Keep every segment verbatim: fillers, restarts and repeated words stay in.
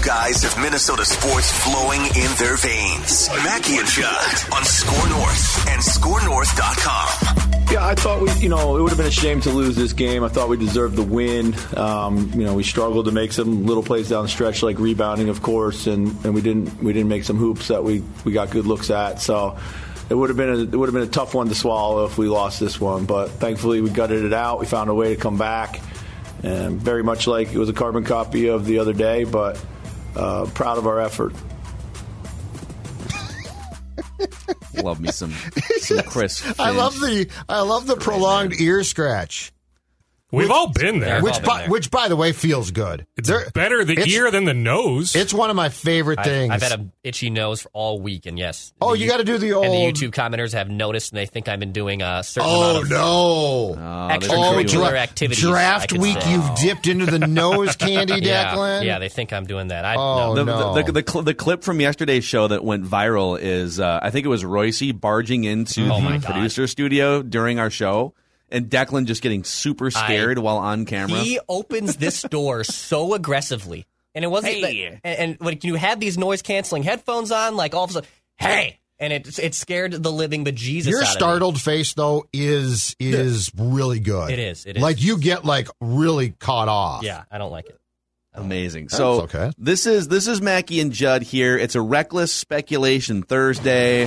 guys have Minnesota sports flowing in their veins. Mackey and Judd on Score North and score north dot com. Yeah, I thought we, you know, it would have been a shame to lose this game. I thought we deserved the win. Um, you know, we struggled to make some little plays down the stretch, like rebounding, of course, and, and we didn't we didn't make some hoops that we, we got good looks at. So it would have been a, it would have been a tough one to swallow if we lost this one. But thankfully, we gutted it out. We found a way to come back, and very much like it was a carbon copy of the other day. But uh, proud of our effort. Love me some some Chris Finch. I love the I love the prolonged ear scratch. We've which, all been there. Which, been by, there. which, by the way, feels good. It's there, better the ear than the nose. It's one of my favorite I, things. I've had an itchy nose for all week, and yes. Oh, the, you got to do the old. And the YouTube commenters have noticed, and they think I've been doing a certain oh, amount of no. Oh, extracurricular dra- activities. Draft week, say. you've dipped into the nose candy, yeah, Declan? yeah, they think I'm doing that. I, oh, no. The, no. the, the, the, cl- the clip from yesterday's show that went viral is, uh, I think it was Royce barging into oh the producer studio during our show, and Declan just getting super scared I, while on camera. He opens this door so aggressively. And it wasn't. Hey. Like, and, and like you had these noise canceling headphones on, like all of a sudden, hey! And it it scared the living bejesus Your out of startled me. face, though, is is really good. It is. It is. Like, you get, like, really caught off. Yeah, I don't like it. Amazing. That's So okay. this is this is Mackey and Judd here. It's a Reckless Speculation Thursday.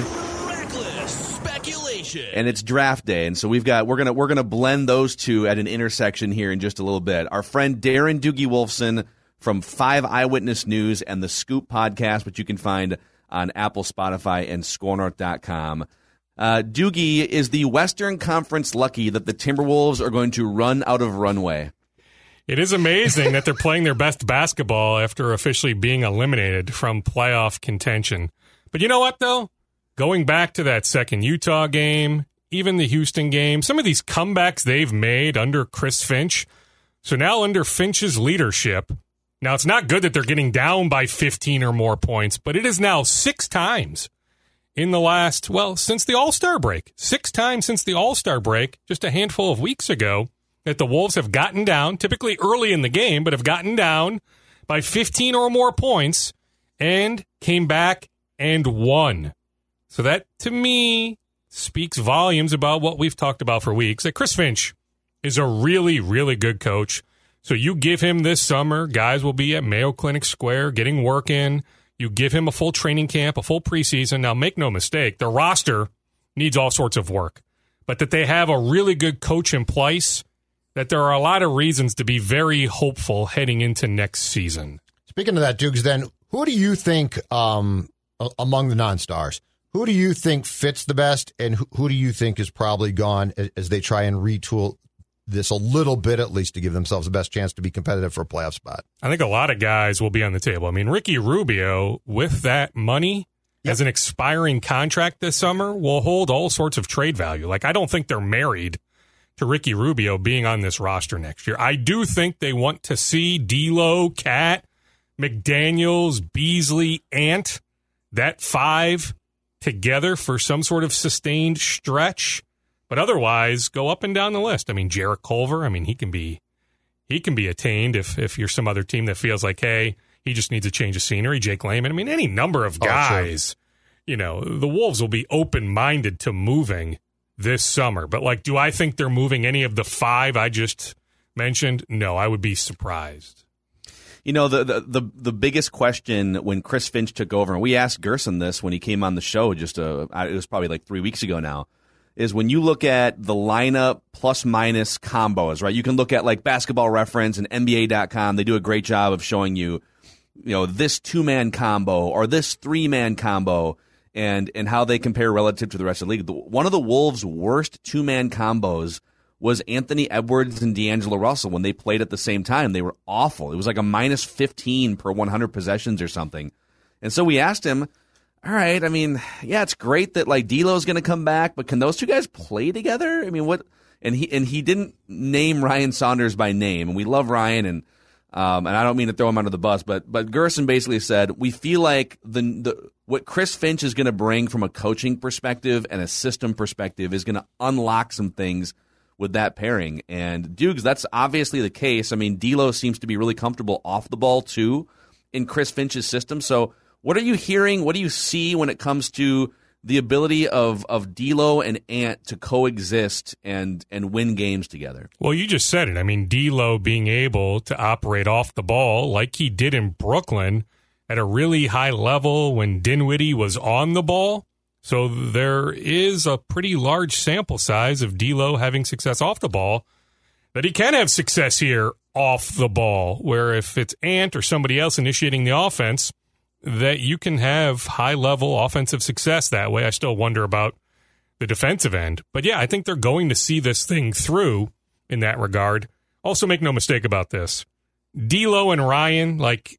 And it's draft day, and so we've got we're gonna we're gonna blend those two at an intersection here in just a little bit. Our friend Darren Doogie Wolfson from Five Eyewitness News and the Scoop podcast, which you can find on Apple, Spotify, and score north dot com. Uh, Doogie, is the Western Conference lucky that the Timberwolves are going to run out of runway? It is amazing that they're playing their best basketball after officially being eliminated from playoff contention. But you know what, though? Going back to that second Utah game, even the Houston game, some of these comebacks they've made under Chris Finch. So now under Finch's leadership, now it's not good that they're getting down by fifteen or more points, but it is now six times in the last, well, since the All-Star break. Six times since the All-Star break, just a handful of weeks ago, that the Wolves have gotten down, typically early in the game, but have gotten down by fifteen or more points and came back and won. So that, to me, speaks volumes about what we've talked about for weeks, that Chris Finch is a really, really good coach. So you give him this summer, guys will be at Mayo Clinic Square getting work in. You give him a full training camp, a full preseason. Now, make no mistake, the roster needs all sorts of work. But that they have a really good coach in place, that there are a lot of reasons to be very hopeful heading into next season. Speaking of that, Dukes, then, who do you think, um, among the non-stars, who do you think fits the best, and who, who do you think is probably gone as, as they try and retool this a little bit, at least, to give themselves the best chance to be competitive for a playoff spot? I think a lot of guys will be on the table. I mean, Ricky Rubio, with that money yep. as an expiring contract this summer, will hold all sorts of trade value. Like, I don't think they're married to Ricky Rubio being on this roster next year. I do think they want to see D'Lo, Cat, McDaniels, Beasley, Ant, that five together for some sort of sustained stretch. But otherwise, go up and down the list. I mean, Jarrett Culver, I mean, he can be he can be attained if, if you're some other team that feels like, hey, he just needs a change of scenery. Jake Layman, I mean, any number of guys, oh, sure. you know, the Wolves will be open-minded to moving this summer. But, like, do I think they're moving any of the five I just mentioned? No, I would be surprised. You know, the, the the the biggest question when Chris Finch took over, and we asked Gerson this when he came on the show just a, it was probably like three weeks ago now, is when you look at the lineup plus minus combos, right? You can look at like Basketball Reference and N B A dot com. They do a great job of showing you, you know, this two-man combo or this three-man combo and and how they compare relative to the rest of the league. The, one of the Wolves' worst two-man combos was Anthony Edwards and D'Angelo Russell when they played at the same time. They were awful. It was like a minus fifteen per one hundred possessions or something. And so we asked him, all right, I mean, yeah, it's great that like D'Lo's going to come back, but can those two guys play together? I mean, what? And he and he didn't name Ryan Saunders by name, and we love Ryan, and um, and I don't mean to throw him under the bus, but but Gerson basically said we feel like the the what Chris Finch is going to bring from a coaching perspective and a system perspective is going to unlock some things with that pairing. And Dukes, that's obviously the case. I mean, D'Lo seems to be really comfortable off the ball too. in Chris Finch's system. So what are you hearing? What do you see when it comes to the ability of, of D'Lo and Ant to coexist and, and win games together? Well, you just said it. I mean, D'Lo being able to operate off the ball like he did in Brooklyn at a really high level when Dinwiddie was on the ball. So there is a pretty large sample size of D'Lo having success off the ball, that he can have success here off the ball, where if it's Ant or somebody else initiating the offense, that you can have high-level offensive success that way. I still wonder about the defensive end. But, yeah, I think they're going to see this thing through in that regard. Also, make no mistake about this. D'Lo and Ryan, like,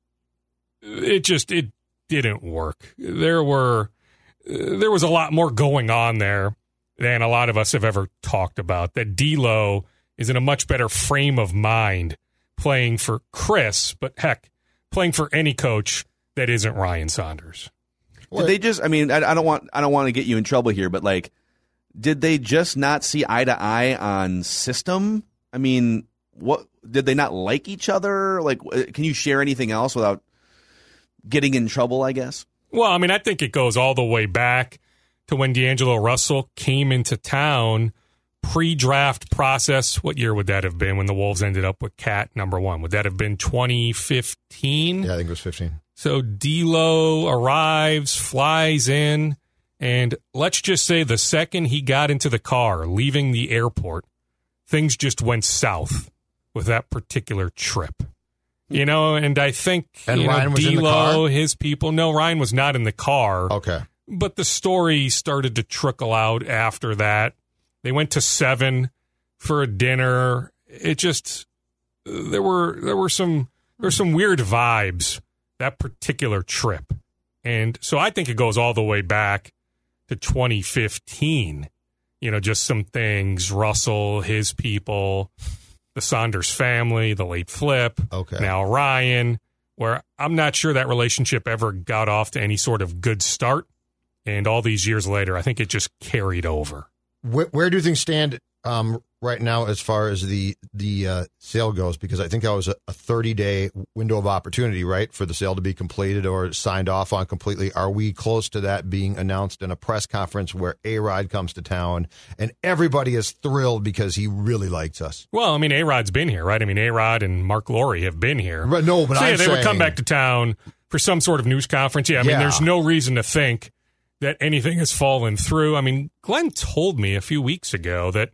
it just it didn't work. There were there was a lot more going on there than a lot of us have ever talked about. That D'Lo is in a much better frame of mind playing for Chris, but, heck, playing for any coach that isn't Ryan Saunders. Did they just? I mean, I, I don't want. I don't want to get you in trouble here, but like, did they just not see eye to eye on system? I mean, what did they not like each other? Like, can you share anything else without getting in trouble? I guess. Well, I mean, I think it goes all the way back to when D'Angelo Russell came into town. Pre-draft process. What year would that have been when the Wolves ended up with Cat number one? Would that have been twenty fifteen? Yeah, I think it was fifteen. So D'Lo arrives, flies in, and let's just say the second he got into the car, leaving the airport, things just went south with that particular trip. You know, and I think and you Ryan know, was D'Lo, in the car? his people. No, Ryan was not in the car. Okay. But the story started to trickle out after that. They went to Seven for a dinner. It just there were there were some there were some weird vibes that particular trip. And so I think it goes all the way back to twenty fifteen. You know, just some things, Russell, his people, the Saunders family, the late Flip, okay. now Ryan, where I'm not sure that relationship ever got off to any sort of good start. And all these years later, I think it just carried over. Where, where do things stand um, right now as far as the the uh, sale goes? Because I think that was a thirty-day window of opportunity, right, for the sale to be completed or signed off on completely. Are we close to that being announced in a press conference where A-Rod comes to town and everybody is thrilled because he really likes us? Well, I mean, A-Rod's been here, right? I mean, A-Rod and Mark Laurie have been here. But no, but so, yeah, I'm they saying, would come back to town for some sort of news conference. Yeah, I mean, Yeah. there's no reason to think that anything has fallen through. I mean, Glenn told me a few weeks ago that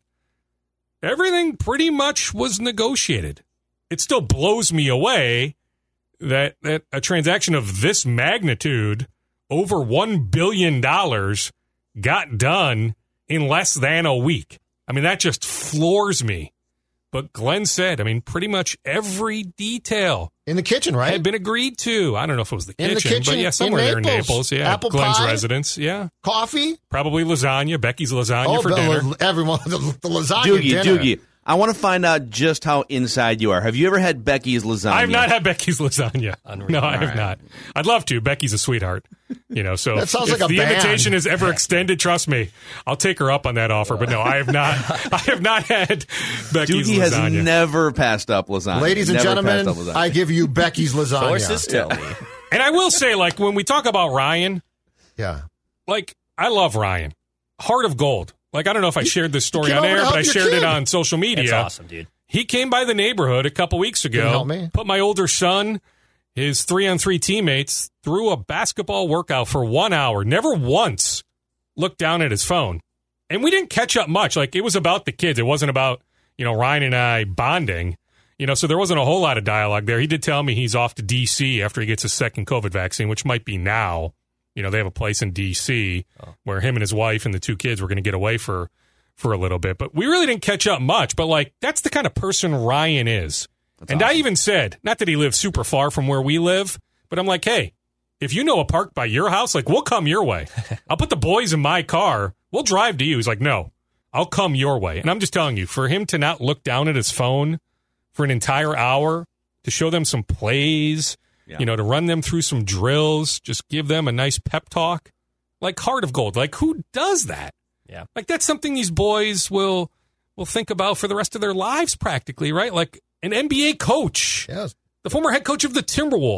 everything pretty much was negotiated. It still blows me away that, that a transaction of this magnitude, over one billion dollars, got done in less than a week. I mean, that just floors me. But Glenn said, I mean, pretty much every detail in the kitchen, right? had been agreed to. I don't know if it was the kitchen, In the kitchen but yeah, somewhere in there in Naples. Naples. Yeah, Apple Glenn's pie? residence. Yeah, Coffee? probably lasagna. Becky's lasagna Oh, for the, dinner. everyone, the, the lasagna Doogie, dinner. Doogie, I want to find out just how inside you are. Have you ever had Becky's lasagna? I have not had Becky's lasagna. Unreal. No, I All have right. not. I'd love to. Becky's a sweetheart. You know, so That sounds if like a the band. invitation is ever extended, trust me, I'll take her up on that offer. But no, I have not. I have not had Becky's Doogie has lasagna. never passed up lasagna. Ladies and Never gentlemen, passed up lasagna. I give you Becky's lasagna. Sources tell me. And I will say, like, when we talk about Ryan, Yeah. like, I love Ryan. Heart of gold. Like, I don't know if I shared this story came on over to air, but help I your shared kid. it on social media. It's awesome, dude. He came by the neighborhood a couple weeks ago. Didn't help me. Put my older son, his three-on-three teammates, through a basketball workout for one hour. Never once looked down at his phone. And we didn't catch up much. Like, it was about the kids. It wasn't about, you know, Ryan and I bonding. You know, so there wasn't a whole lot of dialogue there. He did tell me he's off to D C after he gets his second COVID vaccine, which might be now. You know, they have a place in D C Oh. where him and his wife and the two kids were going to get away for for a little bit. But we really didn't catch up much. But, like, that's the kind of person Ryan is. That's and I awesome. even said, not that he lives super far from where we live, but I'm like, hey, if you know a park by your house, like, we'll come your way. I'll put the boys in my car. We'll drive to you. He's like, no, I'll come your way. And I'm just telling you, for him to not look down at his phone for an entire hour, to show them some plays, Yeah. you know, to run them through some drills, just give them a nice pep talk, like, heart of gold. Like, who does that? Yeah. Like, that's something these boys will will think about for the rest of their lives practically, right? Like, an N B A coach, Yes. the former head coach of the Timberwolves,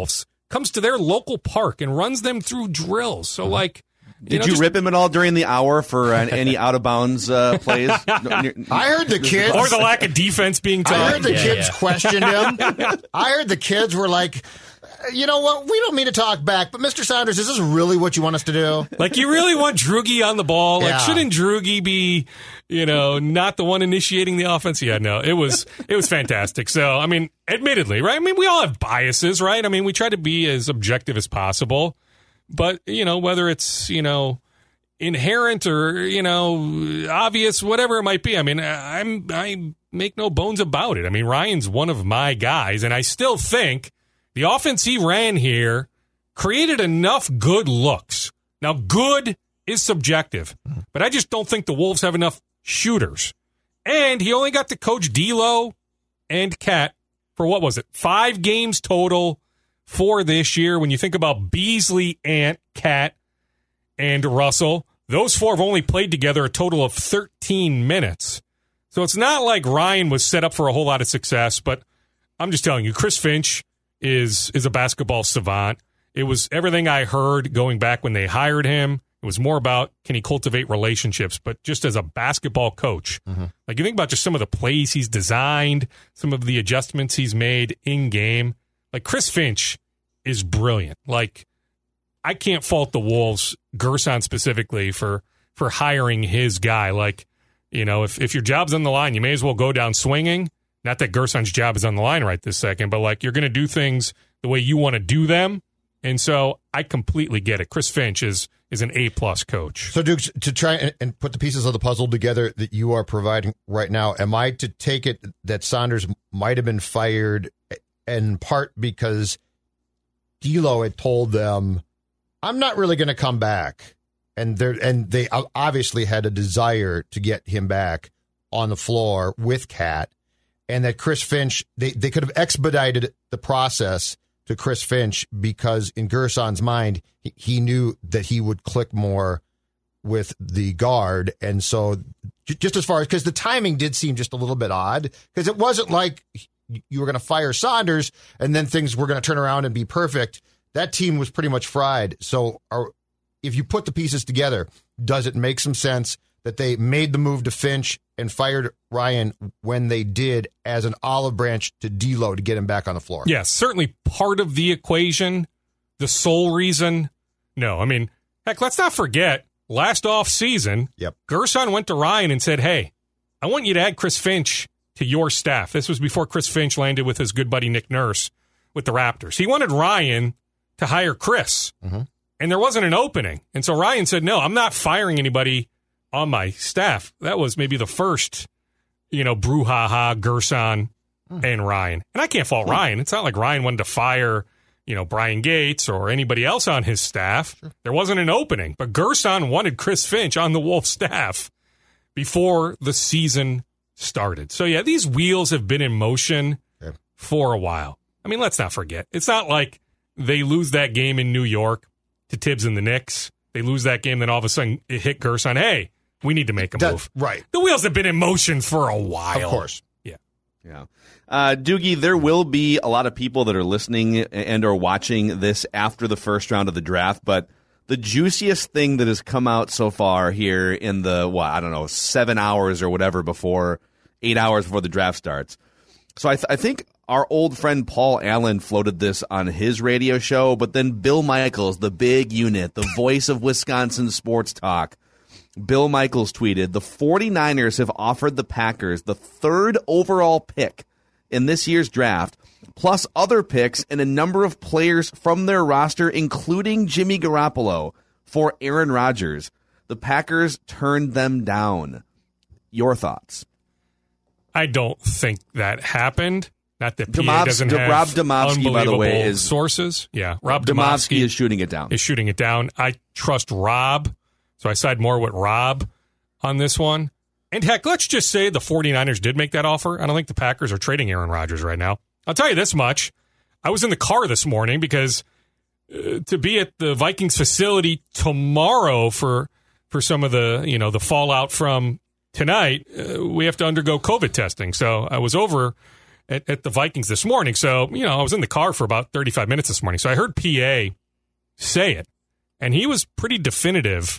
comes to their local park and runs them through drills. So, like, you Did know, you just, rip him at all during the hour for uh, any out of bounds uh, plays? I heard the kids. or the lack of defense being taught? I heard the Yeah, kids yeah. questioned him. I heard the kids were like, you know what? We don't mean to talk back, but Mister Saunders, is this really what you want us to do? Like, you really want Drugi on the ball? Like, Yeah. shouldn't Drugi be, you know, not the one initiating the offense? Yeah, no, it was it was fantastic. So, I mean, admittedly, right? I mean, we all have biases, right? I mean, we try to be as objective as possible, but you know, whether it's you know inherent or you know obvious, whatever it might be. I mean, I'm I make no bones about it. I mean, Ryan's one of my guys, and I still think the offense he ran here created enough good looks. Now, good is subjective, but I just don't think the Wolves have enough shooters. And he only got to coach D'Lo and Cat for, what was it, five games total for this year. When you think about Beasley, Ant, Cat, and Russell, those four have only played together a total of thirteen minutes. So it's not like Ryan was set up for a whole lot of success, but I'm just telling you, Chris Finch is is a basketball savant. It was everything I heard going back when they hired him. It was more about can he cultivate relationships, but just as a basketball coach. Mm-hmm. Like, you think about just some of the plays he's designed, some of the adjustments he's made in game. Like, Chris Finch is brilliant. Like, I can't fault the Wolves, Gerson specifically, for for hiring his guy. Like, you know, if, if your job's on the line, you may as well go down swinging. Not that Gerson's job is on the line right this second, but like, you're going to do things the way you want to do them. And so I completely get it. Chris Finch is is an A-plus coach. So, Dukes, to try and, and put the pieces of the puzzle together that you are providing right now, am I to take it that Saunders might have been fired in part because D'Lo had told them, I'm not really going to come back, and they and they obviously had a desire to get him back on the floor with Cat, and that Chris Finch, they, they could have expedited the process to Chris Finch because in Gerson's mind, he, he knew that he would click more with the guard. And so just as far as, because the timing did seem just a little bit odd, because it wasn't like you were going to fire Saunders and then things were going to turn around and be perfect. That team was pretty much fried. So are, if you put the pieces together, does it make some sense that they made the move to Finch and fired Ryan when they did as an olive branch to D'Lo to get him back on the floor? Yes, certainly part of the equation. The sole reason, no. I mean, heck, let's not forget, last off season, yep. Gerson went to Ryan and said, hey, I want you to add Chris Finch to your staff. This was before Chris Finch landed with his good buddy Nick Nurse with the Raptors. He wanted Ryan to hire Chris, mm-hmm. and there wasn't an opening. And so Ryan said, no, I'm not firing anybody on my staff. That was maybe the first, you know, brouhaha, Gerson mm. and Ryan. And I can't fault mm. Ryan. It's not like Ryan wanted to fire, you know, Brian Gates or anybody else on his staff. Sure. There wasn't an opening. But Gerson wanted Chris Finch on the Wolves staff before the season started. So, yeah, these wheels have been in motion yeah. for a while. I mean, let's not forget. It's not like they lose that game in New York to Tibbs and the Knicks. They lose that game, then all of a sudden it hit Gerson. Hey, we need to make a that, move. Right. The wheels have been in motion for a while. Of course. Yeah. Yeah. Uh, Doogie, there will be a lot of people that are listening and or watching this after the first round of the draft, but the juiciest thing that has come out so far here in the, what, I don't know, seven hours or whatever before, eight hours before the draft starts. So I, th- I think our old friend Paul Allen floated this on his radio show, but then Bill Michaels, the big unit, the voice of Wisconsin sports talk, Bill Michaels tweeted, the 49ers have offered the Packers the third overall pick in this year's draft, plus other picks and a number of players from their roster, including Jimmy Garoppolo, for Aaron Rodgers. The Packers turned them down. Your thoughts? I don't think that happened. Not that P A Demovsky, doesn't have Rob Demovsky, by the way, is sources. Yeah, Rob Demovsky Demovsky is shooting it down. Is shooting it down. I trust Rob, so I side more with Rob on this one. And heck, let's just say the 49ers did make that offer. I don't think the Packers are trading Aaron Rodgers right now. I'll tell you this much. I was in the car this morning because uh, to be at the Vikings facility tomorrow for for some of the, you know, the fallout from tonight, uh, we have to undergo COVID testing. So I was over at, at the Vikings this morning. So, you know, I was in the car for about thirty-five minutes this morning. So I heard P A say it, and he was pretty definitive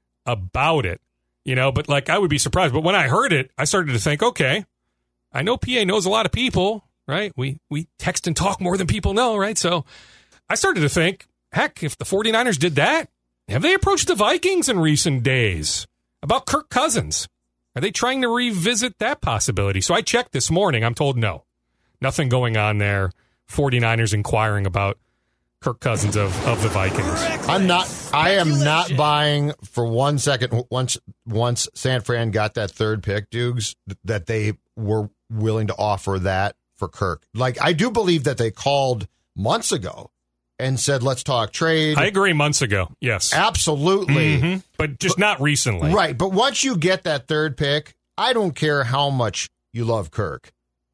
about it, you know, but like I would be surprised. But when I heard it, I started to think, okay, I know P A knows a lot of people, right? We, we text and talk more than people know, right? So I started to think, heck, if the 49ers did that, have they approached the Vikings in recent days about Kirk Cousins? Are they trying to revisit that possibility? So I checked this morning. I'm told no. Nothing going on there. 49ers inquiring about Kirk Cousins of, of the Vikings. I'm not. I am not buying for one second. Once once San Fran got that third pick, Dukes, that they were willing to offer that for Kirk. Like, I do believe that they called months ago and said, let's talk trade. I agree, months ago. Yes. Absolutely. Mm-hmm. But just but, not recently. Right. But once you get that third pick, I don't care how much you love Kirk.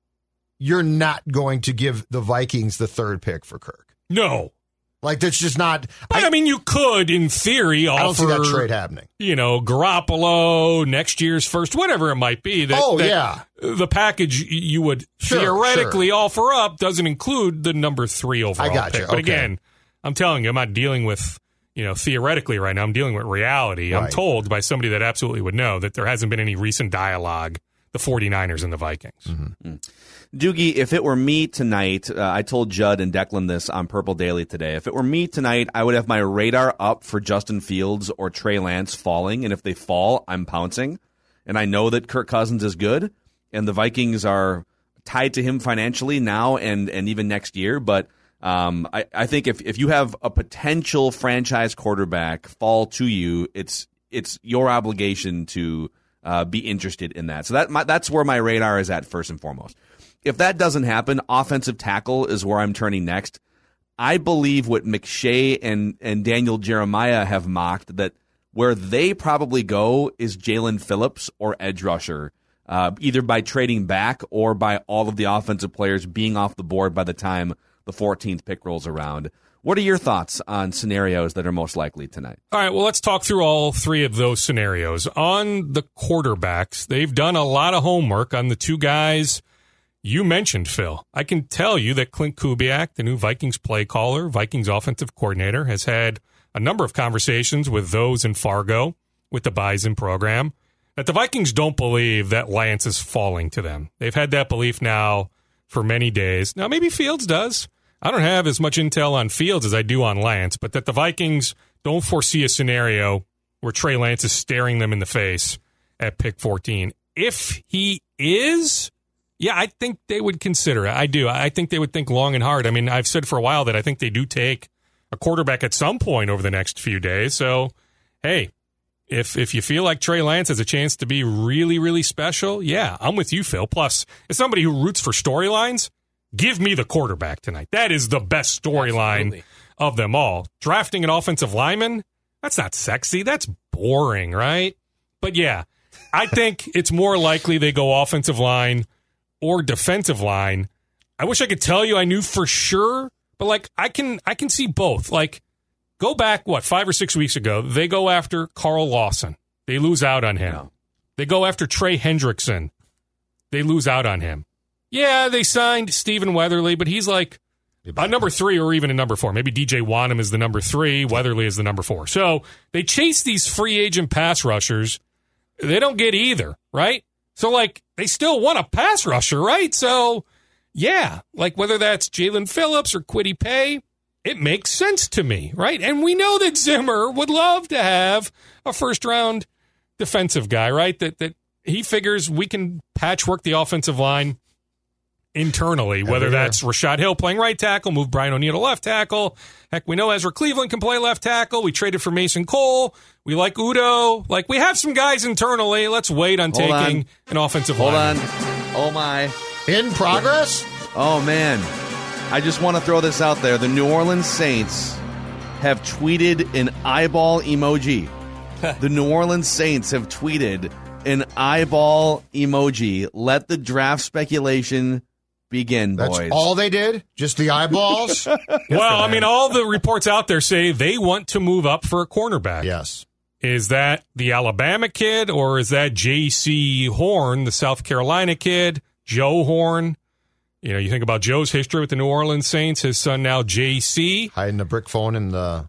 You're not going to give the Vikings the third pick for Kirk. No. Like, that's just not. But, I, I mean, you could, in theory, offer. I don't see that trade happening. You know, Garoppolo, next year's first, whatever it might be. That, oh, that yeah. The package you would sure, theoretically sure. offer up doesn't include the number three overall I got pick. you. But okay. again, I'm telling you, I'm not dealing with, you know, theoretically right now. I'm dealing with reality. Right. I'm told by somebody that absolutely would know that there hasn't been any recent dialogue, the 49ers and the Vikings. Mm-hmm. Doogie, if it were me tonight, uh, I told Judd and Declan this on Purple Daily today. If it were me tonight, I would have my radar up for Justin Fields or Trey Lance falling. And if they fall, I'm pouncing. And I know that Kirk Cousins is good, and the Vikings are tied to him financially now and, and even next year. But um, I, I think if, if you have a potential franchise quarterback fall to you, it's it's your obligation to uh, be interested in that. So that my, that's where my radar is at first and foremost. If that doesn't happen, offensive tackle is where I'm turning next. I believe what McShay and, and Daniel Jeremiah have mocked, that where they probably go is Jalen Phillips or edge rusher, uh, either by trading back or by all of the offensive players being off the board by the time the fourteenth pick rolls around. What are your thoughts on scenarios that are most likely tonight? All right, well, let's talk through all three of those scenarios. On the quarterbacks, they've done a lot of homework on the two guys you mentioned, Phil. I can tell you that Clint Kubiak, the new Vikings play caller, Vikings offensive coordinator, has had a number of conversations with those in Fargo with the Bison program, that the Vikings don't believe that Lance is falling to them. They've had that belief now for many days. Now, maybe Fields does. I don't have as much intel on Fields as I do on Lance, but that the Vikings don't foresee a scenario where Trey Lance is staring them in the face at pick fourteen. If he is, yeah, I think they would consider it. I do. I think they would think long and hard. I mean, I've said for a while that I think they do take a quarterback at some point over the next few days. So, hey, if if you feel like Trey Lance has a chance to be really, really special, yeah, I'm with you, Phil. Plus, as somebody who roots for storylines, give me the quarterback tonight. That is the best storyline of them all. Drafting an offensive lineman, that's not sexy. That's boring, right? But yeah, I think it's more likely they go offensive line or defensive line. I wish I could tell you I knew for sure, but like I can I can see both. Like, go back, what, five or six weeks ago, they go after Carl Lawson. They lose out on him. Yeah. They go after Trey Hendrickson. They lose out on him. Yeah, they signed Stephen Weatherly, but he's like a number three or even a number four. Maybe D J Wanham is the number three. Weatherly is the number four. So they chase these free agent pass rushers. They don't get either, right? So, like, they still want a pass rusher, right? So, yeah, like whether that's Jalen Phillips or Kwity Paye, it makes sense to me, right? And we know that Zimmer would love to have a first-round defensive guy, right? That that he figures we can patchwork the offensive line internally, whether that's Rashad Hill playing right tackle, move Brian O'Neill to left tackle. Heck, we know Ezra Cleveland can play left tackle. We traded for Mason Cole. We like Udo. Like, we have some guys internally. Let's wait on Hold taking on. an offensive Hold line. on. Oh, my. In progress? Oh, man. I just want to throw this out there. The New Orleans Saints have tweeted an eyeball emoji. The New Orleans Saints have tweeted an eyeball emoji. Let the draft speculation begin, boys. That's all they did? Just the eyeballs? Well, I mean, all the reports out there say they want to move up for a cornerback. Yes. Is that the Alabama kid, or is that J C Horn, the South Carolina kid, Joe Horn? You know, you think about Joe's history with the New Orleans Saints, his son now J C. Hiding the brick phone in the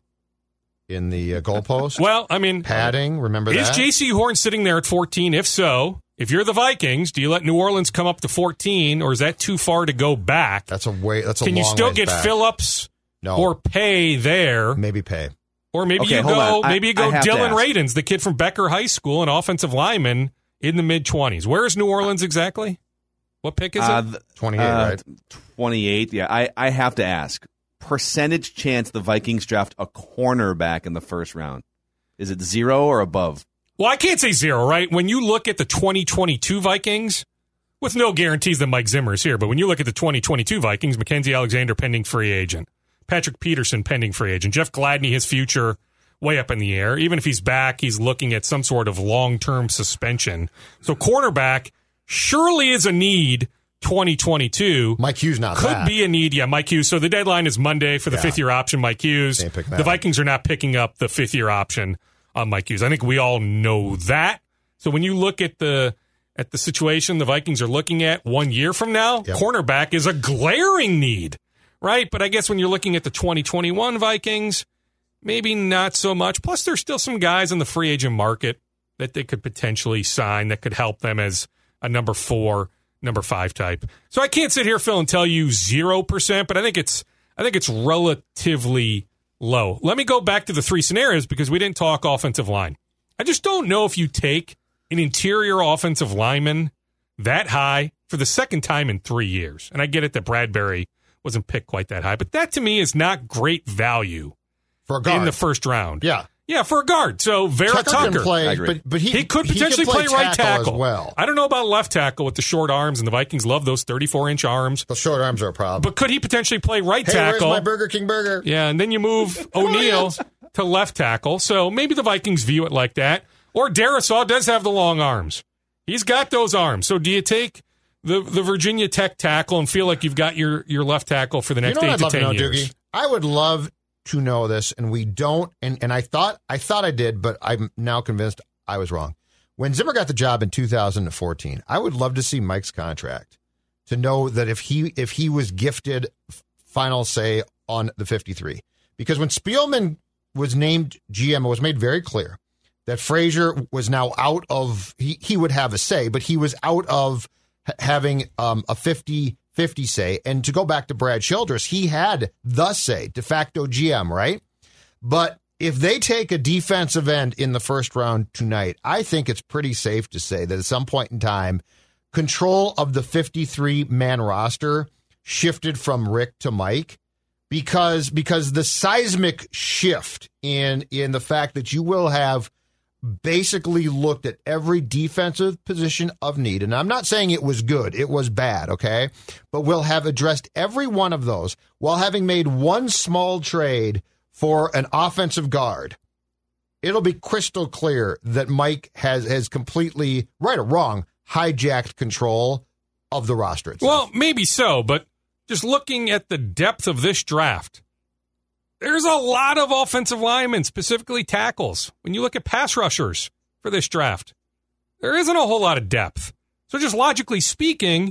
in the uh, goalpost. Well, I mean, padding, remember is that? J C Horn sitting there at fourteen? If so, if you're the Vikings, do you let New Orleans come up to fourteen, or is that too far to go back? That's a way. That's a Can long you still ways get back. Phillips No. or Pay there? Maybe Pay. Or maybe Okay, you hold go on. I- maybe you go I have to Dylan ask. Radins, the kid from Becker High School, an offensive lineman in the mid twenties. Where is New Orleans exactly? What pick is it? Uh, th- twenty-eight, uh, right? twenty-eight, yeah. I, I have to ask. Percentage chance the Vikings draft a cornerback in the first round. Is it zero or above? Well, I can't say zero, right? When you look at the twenty twenty-two Vikings, with no guarantees that Mike Zimmer is here, but when you look at the twenty twenty-two Vikings, Mackenzie Alexander pending free agent, Patrick Peterson pending free agent, Jeff Gladney, his future way up in the air. Even if he's back, he's looking at some sort of long-term suspension. So cornerback surely is a need twenty twenty-two. Mike Hughes not Could that. be a need, yeah, Mike Hughes. So the deadline is Monday for the Yeah. fifth-year option, Mike Hughes. Can't pick that The up. Vikings are not picking up the fifth-year option on Mike Hughes. I think we all know that. So when you look at the at the situation the Vikings are looking at one year from now, Yep. cornerback is a glaring need, right? But I guess when you're looking at the twenty twenty-one Vikings, maybe not so much. Plus, there's still some guys in the free agent market that they could potentially sign that could help them as a number four, number five type. So I can't sit here, Phil, and tell you zero percent, but I think it's I think it's relatively low. Let me go back to the three scenarios because we didn't talk offensive line. I just don't know if you take an interior offensive lineman that high for the second time in three years. And I get it that Bradbury wasn't picked quite that high, but that to me is not great value for a guard in the first round. Yeah. Yeah, for a guard. So Vera Tucker, Tucker. can play, I agree. but, but he, He could he potentially can play, right tackle as well. I don't know about left tackle with the short arms, and the Vikings love those thirty-four inch arms. The short arms are a problem. But could he potentially play right hey, tackle? where's my Burger King burger? Yeah, and then you move O'Neal to left tackle. So maybe the Vikings view it like that. Or Darisaw does have the long arms. He's got those arms. So do you take the the Virginia Tech tackle and feel like you've got your, your left tackle for the next you know eight what I'd to love ten to know, years? Doogie? I would love to know this, and we don't. And, and I thought I thought I did, but I'm now convinced I was wrong. When Zimmer got the job in two thousand fourteen, I would love to see Mike's contract to know that if he if he was gifted final say on the fifty-three, because when Spielman was named G M, it was made very clear that Frazier was now out of, he, he would have a say, but he was out of ha- having um, a fifty-fifty say. And to go back to Brad Childress, he had the say, de facto G M, right? But if they take a defensive end in the first round tonight, I think it's pretty safe to say that at some point in time, control of the fifty-three man roster shifted from Rick to Mike. Because because the seismic shift in in the fact that you will have basically looked at every defensive position of need, and I'm not saying it was good, it was bad, okay? But we'll have addressed every one of those while having made one small trade for an offensive guard. It'll be crystal clear that Mike has, has completely, right or wrong, hijacked control of the roster itself. Well, maybe so, but just looking at the depth of this draft, there's a lot of offensive linemen, specifically tackles. When you look at pass rushers for this draft, there isn't a whole lot of depth. So just logically speaking, y-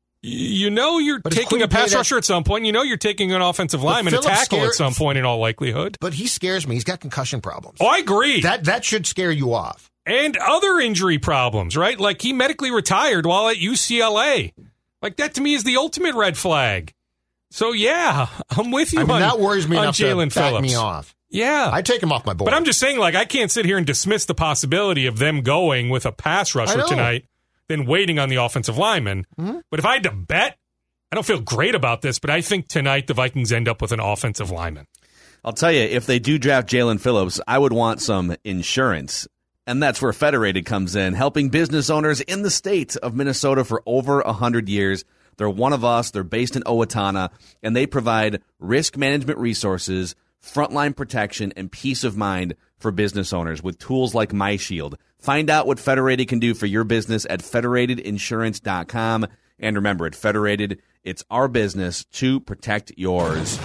you know you're But is taking a Quinn pass Payne- rusher at some point. You know you're taking an offensive lineman, a Phillips tackle scare- at some point in all likelihood. But he scares me. He's got concussion problems. Oh, I agree. That that should scare you off. And other injury problems, right? Like he medically retired while at U C L A. Like that to me is the ultimate red flag. So yeah, I'm with you I mean, on, that worries me on enough Jalen to back Phillips. me off. Yeah. I'd take him off my board. But I'm just saying, like, I can't sit here and dismiss the possibility of them going with a pass I rusher know. tonight than waiting on the offensive lineman. Mm-hmm. But if I had to bet, I don't feel great about this, but I think tonight the Vikings end up with an offensive lineman. I'll tell you, if they do draft Jalen Phillips, I would want some insurance. And that's where Federated comes in, helping business owners in the state of Minnesota for over one hundred years. They're one of us. They're based in Owatonna, and they provide risk management resources, frontline protection, and peace of mind for business owners with tools like MyShield. Find out what Federated can do for your business at federated insurance dot com. And remember, at Federated, it's our business to protect yours.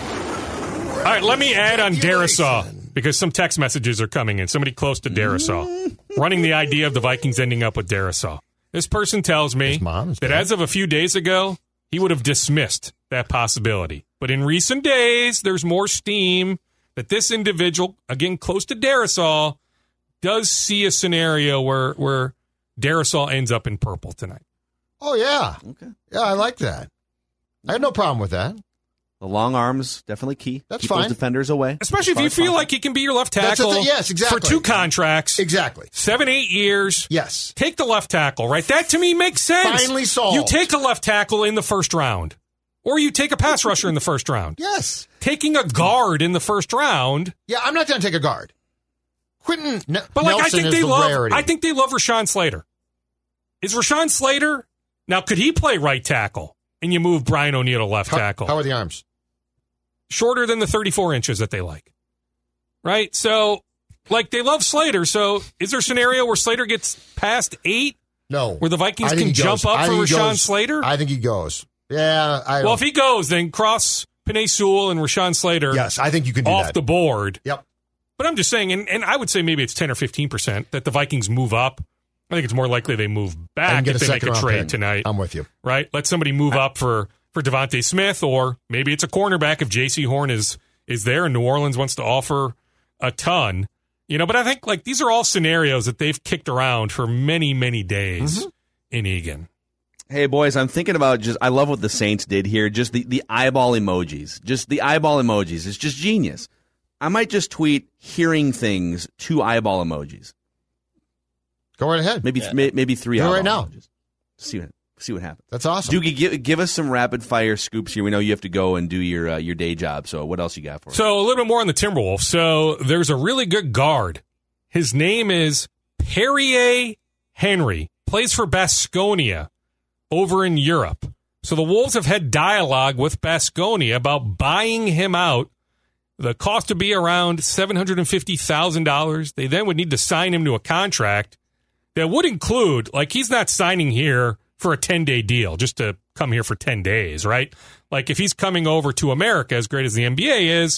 All right, let me add on Darisaw, because some text messages are coming in. Somebody close to Darisaw, running the idea of the Vikings ending up with Darisaw. This person tells me His mom's that dead. as of a few days ago, he would have dismissed that possibility. But in recent days, there's more steam that this individual, again, close to Darrisaw, does see a scenario where where Darrisaw ends up in purple tonight. Oh, yeah. Okay. Yeah, I like that. I had no problem with that. The long arms, definitely key. That's Keep fine. those defenders away. Especially if you feel like he can be your left That's the tackle thing. Yes, exactly. for two contracts. Exactly. Seven, eight years. Yes. Take the left tackle, right? That to me makes sense. Finally solved. You take a left tackle in the first round. Or you take a pass rusher in the first round. Yes. Taking a guard in the first round. Yeah, I'm not going to take a guard. Quentin N- But like Nelson I think is they the love rarity. I think they love Rashawn Slater. Is Rashawn Slater now could he play right tackle and you move Brian O'Neill to left how, tackle? How are the arms? Shorter than the thirty-four inches that they like. Right? So like they love Slater, so is there a scenario where Slater gets past eight? No. Where the Vikings I think can he jump goes. up I for think he Rashawn goes. Slater? I think he goes. Yeah. I Well, if he goes, then cross Penei Sewell and Rashawn Slater yes, I think you can do off that. the board. Yep. But I'm just saying, and, and I would say maybe it's ten or fifteen percent that the Vikings move up. I think it's more likely they move And back get if a they make a second-round trade pick. tonight. I'm with you. Right? Let somebody move up for, for Devontae Smith, or maybe it's a cornerback if J C Horn is is there and New Orleans wants to offer a ton. You know, but I think like these are all scenarios that they've kicked around for many, many days Mm-hmm. in Egan. Hey, boys, I'm thinking about just, I love what the Saints did here. Just the, the eyeball emojis. Just the eyeball emojis. It's just genius. I might just tweet hearing things to eyeball emojis. Go right ahead. Maybe may, maybe three Do it eyeball right now. emojis. See what, see what happens. That's awesome. Doogie, give, give us some rapid-fire scoops here. We know you have to go and do your uh, your day job, so what else you got for us? So a little bit more on the Timberwolves. So there's a really good guard. His name is Perrier Henry. Plays for Baskonia over in Europe. So the Wolves have had dialogue with Baskonia about buying him out. The cost would be around seven hundred fifty thousand dollars. They then would need to sign him to a contract that would include, like, he's not signing here for a ten-day deal just to come here for ten days, right? Like, if he's coming over to America, as great as the N B A is,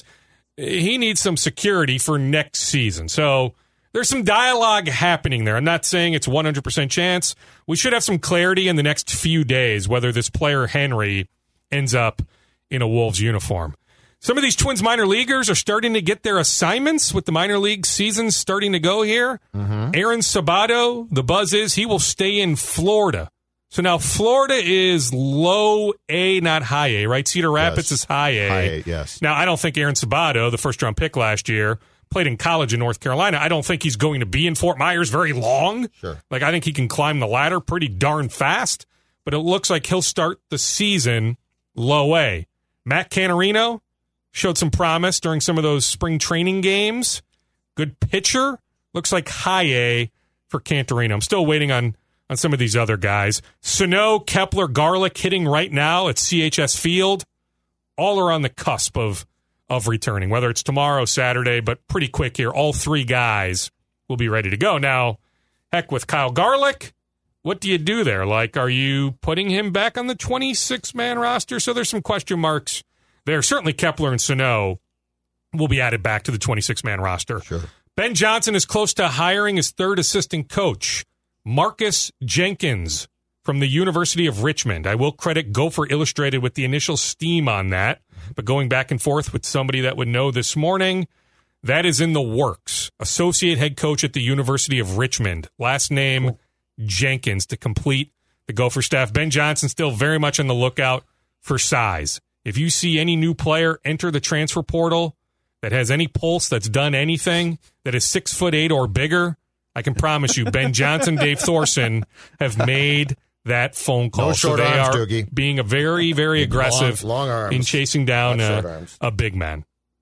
he needs some security for next season. So there's some dialogue happening there. I'm not saying it's one hundred percent chance. We should have some clarity in the next few days whether this player, Henry, ends up in a Wolves uniform. Some of these Twins minor leaguers are starting to get their assignments with the minor league season starting to go here. Mm-hmm. Aaron Sabato, the buzz is he will stay in Florida. So now Florida is low A, not high A, right? Cedar Rapids Yes. is high A. High A, yes. Now, I don't think Aaron Sabato, the first-round pick last year, played in college in North Carolina. I don't think he's going to be in Fort Myers very long. Sure. Like, I think he can climb the ladder pretty darn fast, but it looks like he'll start the season low A. Matt Canarino showed some promise during some of those spring training games. Good pitcher. Looks like high A for Cantarino. I'm still waiting on, on some of these other guys. Sano, Kepler, Garlick hitting right now at C H S Field. All are on the cusp of, of returning, whether it's tomorrow, Saturday, but pretty quick here. All three guys will be ready to go. Now, heck, with Kyle Garlick, what do you do there? Like, are you putting him back on the twenty-six man roster? So there's some question marks there. Certainly Kepler and Sano will be added back to the twenty-six man roster. Sure. Ben Johnson is close to hiring his third assistant coach, Marcus Jenkins from the University of Richmond. I will credit Gopher Illustrated with the initial steam on that, but going back and forth with somebody that would know this morning, that is in the works. Associate head coach at the University of Richmond. Last name cool. Jenkins to complete the Gopher staff. Ben Johnson still very much on the lookout for size. If you see any new player enter the transfer portal that has any pulse, that's done anything, that is six foot eight or bigger, I can promise you Ben Johnson, Dave Thorson have made that phone call. No short so they arms, are Doogie. being a very, very aggressive long, long arms. in chasing down Not short a, arms. a big man.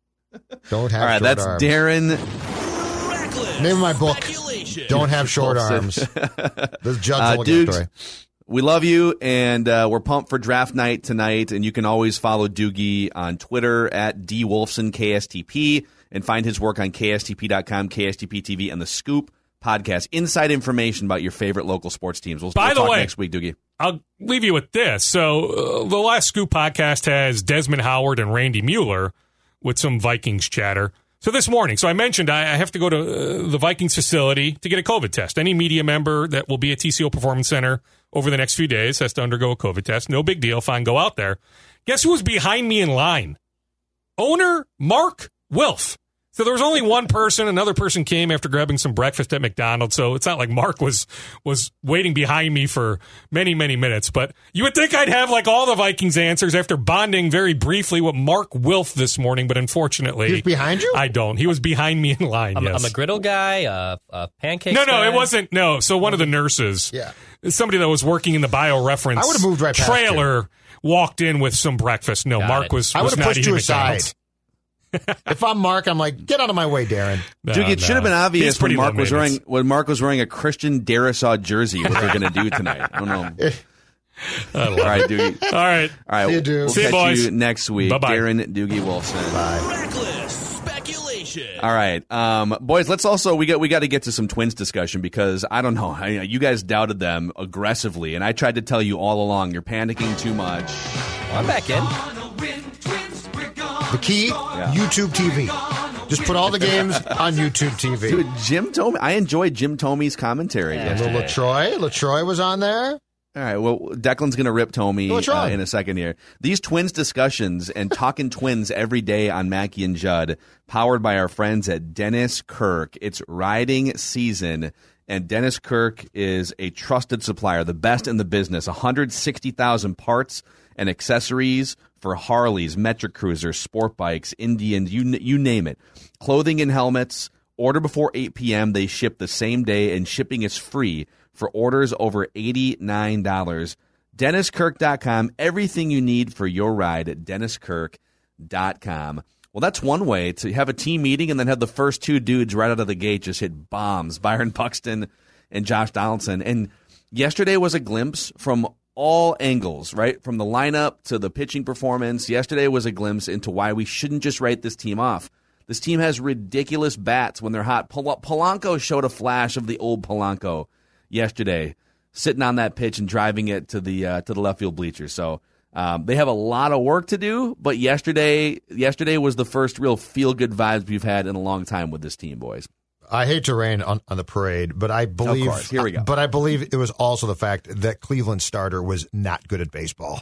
Don't have All right, short that's arms. Darren. Reckless Name of my book. speculation. Don't have short Wilson. arms. This judge Uh, will dudes, story. we love you, and uh, we're pumped for draft night tonight. And you can always follow Doogie on Twitter at D Wolfson K S T P and find his work on K S T P dot com, K S T P T V, and the Scoop podcast. Inside information about your favorite local sports teams. We'll, By we'll the talk way, next week, Doogie. I'll leave you with this. So uh, the last Scoop podcast has Desmond Howard and Randy Mueller with some Vikings chatter. So this morning, so I mentioned I, I have to go to uh, the Vikings facility to get a COVID test. Any media member that will be at T C O Performance Center over the next few days, has to undergo a COVID test. No big deal. Fine, go out there. Guess who was behind me in line? Owner Mark Wilf. So there was only one person. Another person came after grabbing some breakfast at McDonald's. So it's not like Mark was was waiting behind me for many, many minutes. But you would think I'd have like all the Vikings answers after bonding very briefly with Mark Wilf this morning. But unfortunately, He was behind you? I don't. He was behind me in line. I'm, yes. I'm a griddle guy, a, a pancake. No, no, guy. it wasn't. No. So one of the nurses, Yeah. somebody that was working in the BioReference I would've moved right past trailer, walked in with some breakfast. No, Got Mark it. was. I was would have not pushed you eating aside. McDonald's. If I'm Mark, I'm like, get out of my way, Darren. No, Dude, it no. should have been He's obvious when pretty Mark low was wearing maintenance. when Mark was wearing a Christian Darisaw jersey. What they're going to do tonight? I don't know. I love All right, Doogie. All right. All right, See you, Dude. we'll See you, catch boys. you next week. Bye-bye. Darren Doogie Wolfson. Reckless speculation. All right, um, boys. Let's also we got we got to get to some Twins discussion because I don't know. I, you guys doubted them aggressively, and I tried to tell you all along you're panicking too much. I'm back in. The key, YouTube T V. Just put all the games on YouTube T V. Dude, Jim Thome. I enjoyed Jim Thome's commentary. Yeah. Little yesterday. LaTroy. LaTroy was on there. All right, well, Declan's going to rip Tomey What's uh, wrong? in a second here. These Twins discussions and talking Twins every day on Mackey and Judd, powered by our friends at Dennis Kirk. It's riding season, and Dennis Kirk is a trusted supplier, the best in the business. one hundred sixty thousand parts and accessories for Harleys, Metric Cruisers, sport bikes, Indians, you you name it. Clothing and helmets. Order before eight p.m. They ship the same day, and shipping is free for orders over eighty-nine dollars. Dennis Kirk dot com. Everything you need for your ride at Dennis Kirk dot com. Well, that's one way to have a team meeting and then have the first two dudes right out of the gate just hit bombs, Byron Buxton and Josh Donaldson. And yesterday was a glimpse from all angles, right? From the lineup to the pitching performance. Yesterday was a glimpse into why we shouldn't just write this team off. This team has ridiculous bats when they're hot. Pol- Polanco showed a flash of the old Polanco yesterday, sitting on that pitch and driving it to the uh, to the left field bleachers. So um, they have a lot of work to do. But yesterday, yesterday was the first real feel good vibes we've had in a long time with this team, boys. I hate to rain on, on the parade, but I believe course. Here we go. But I believe it was also the fact that Cleveland starter was not good at baseball.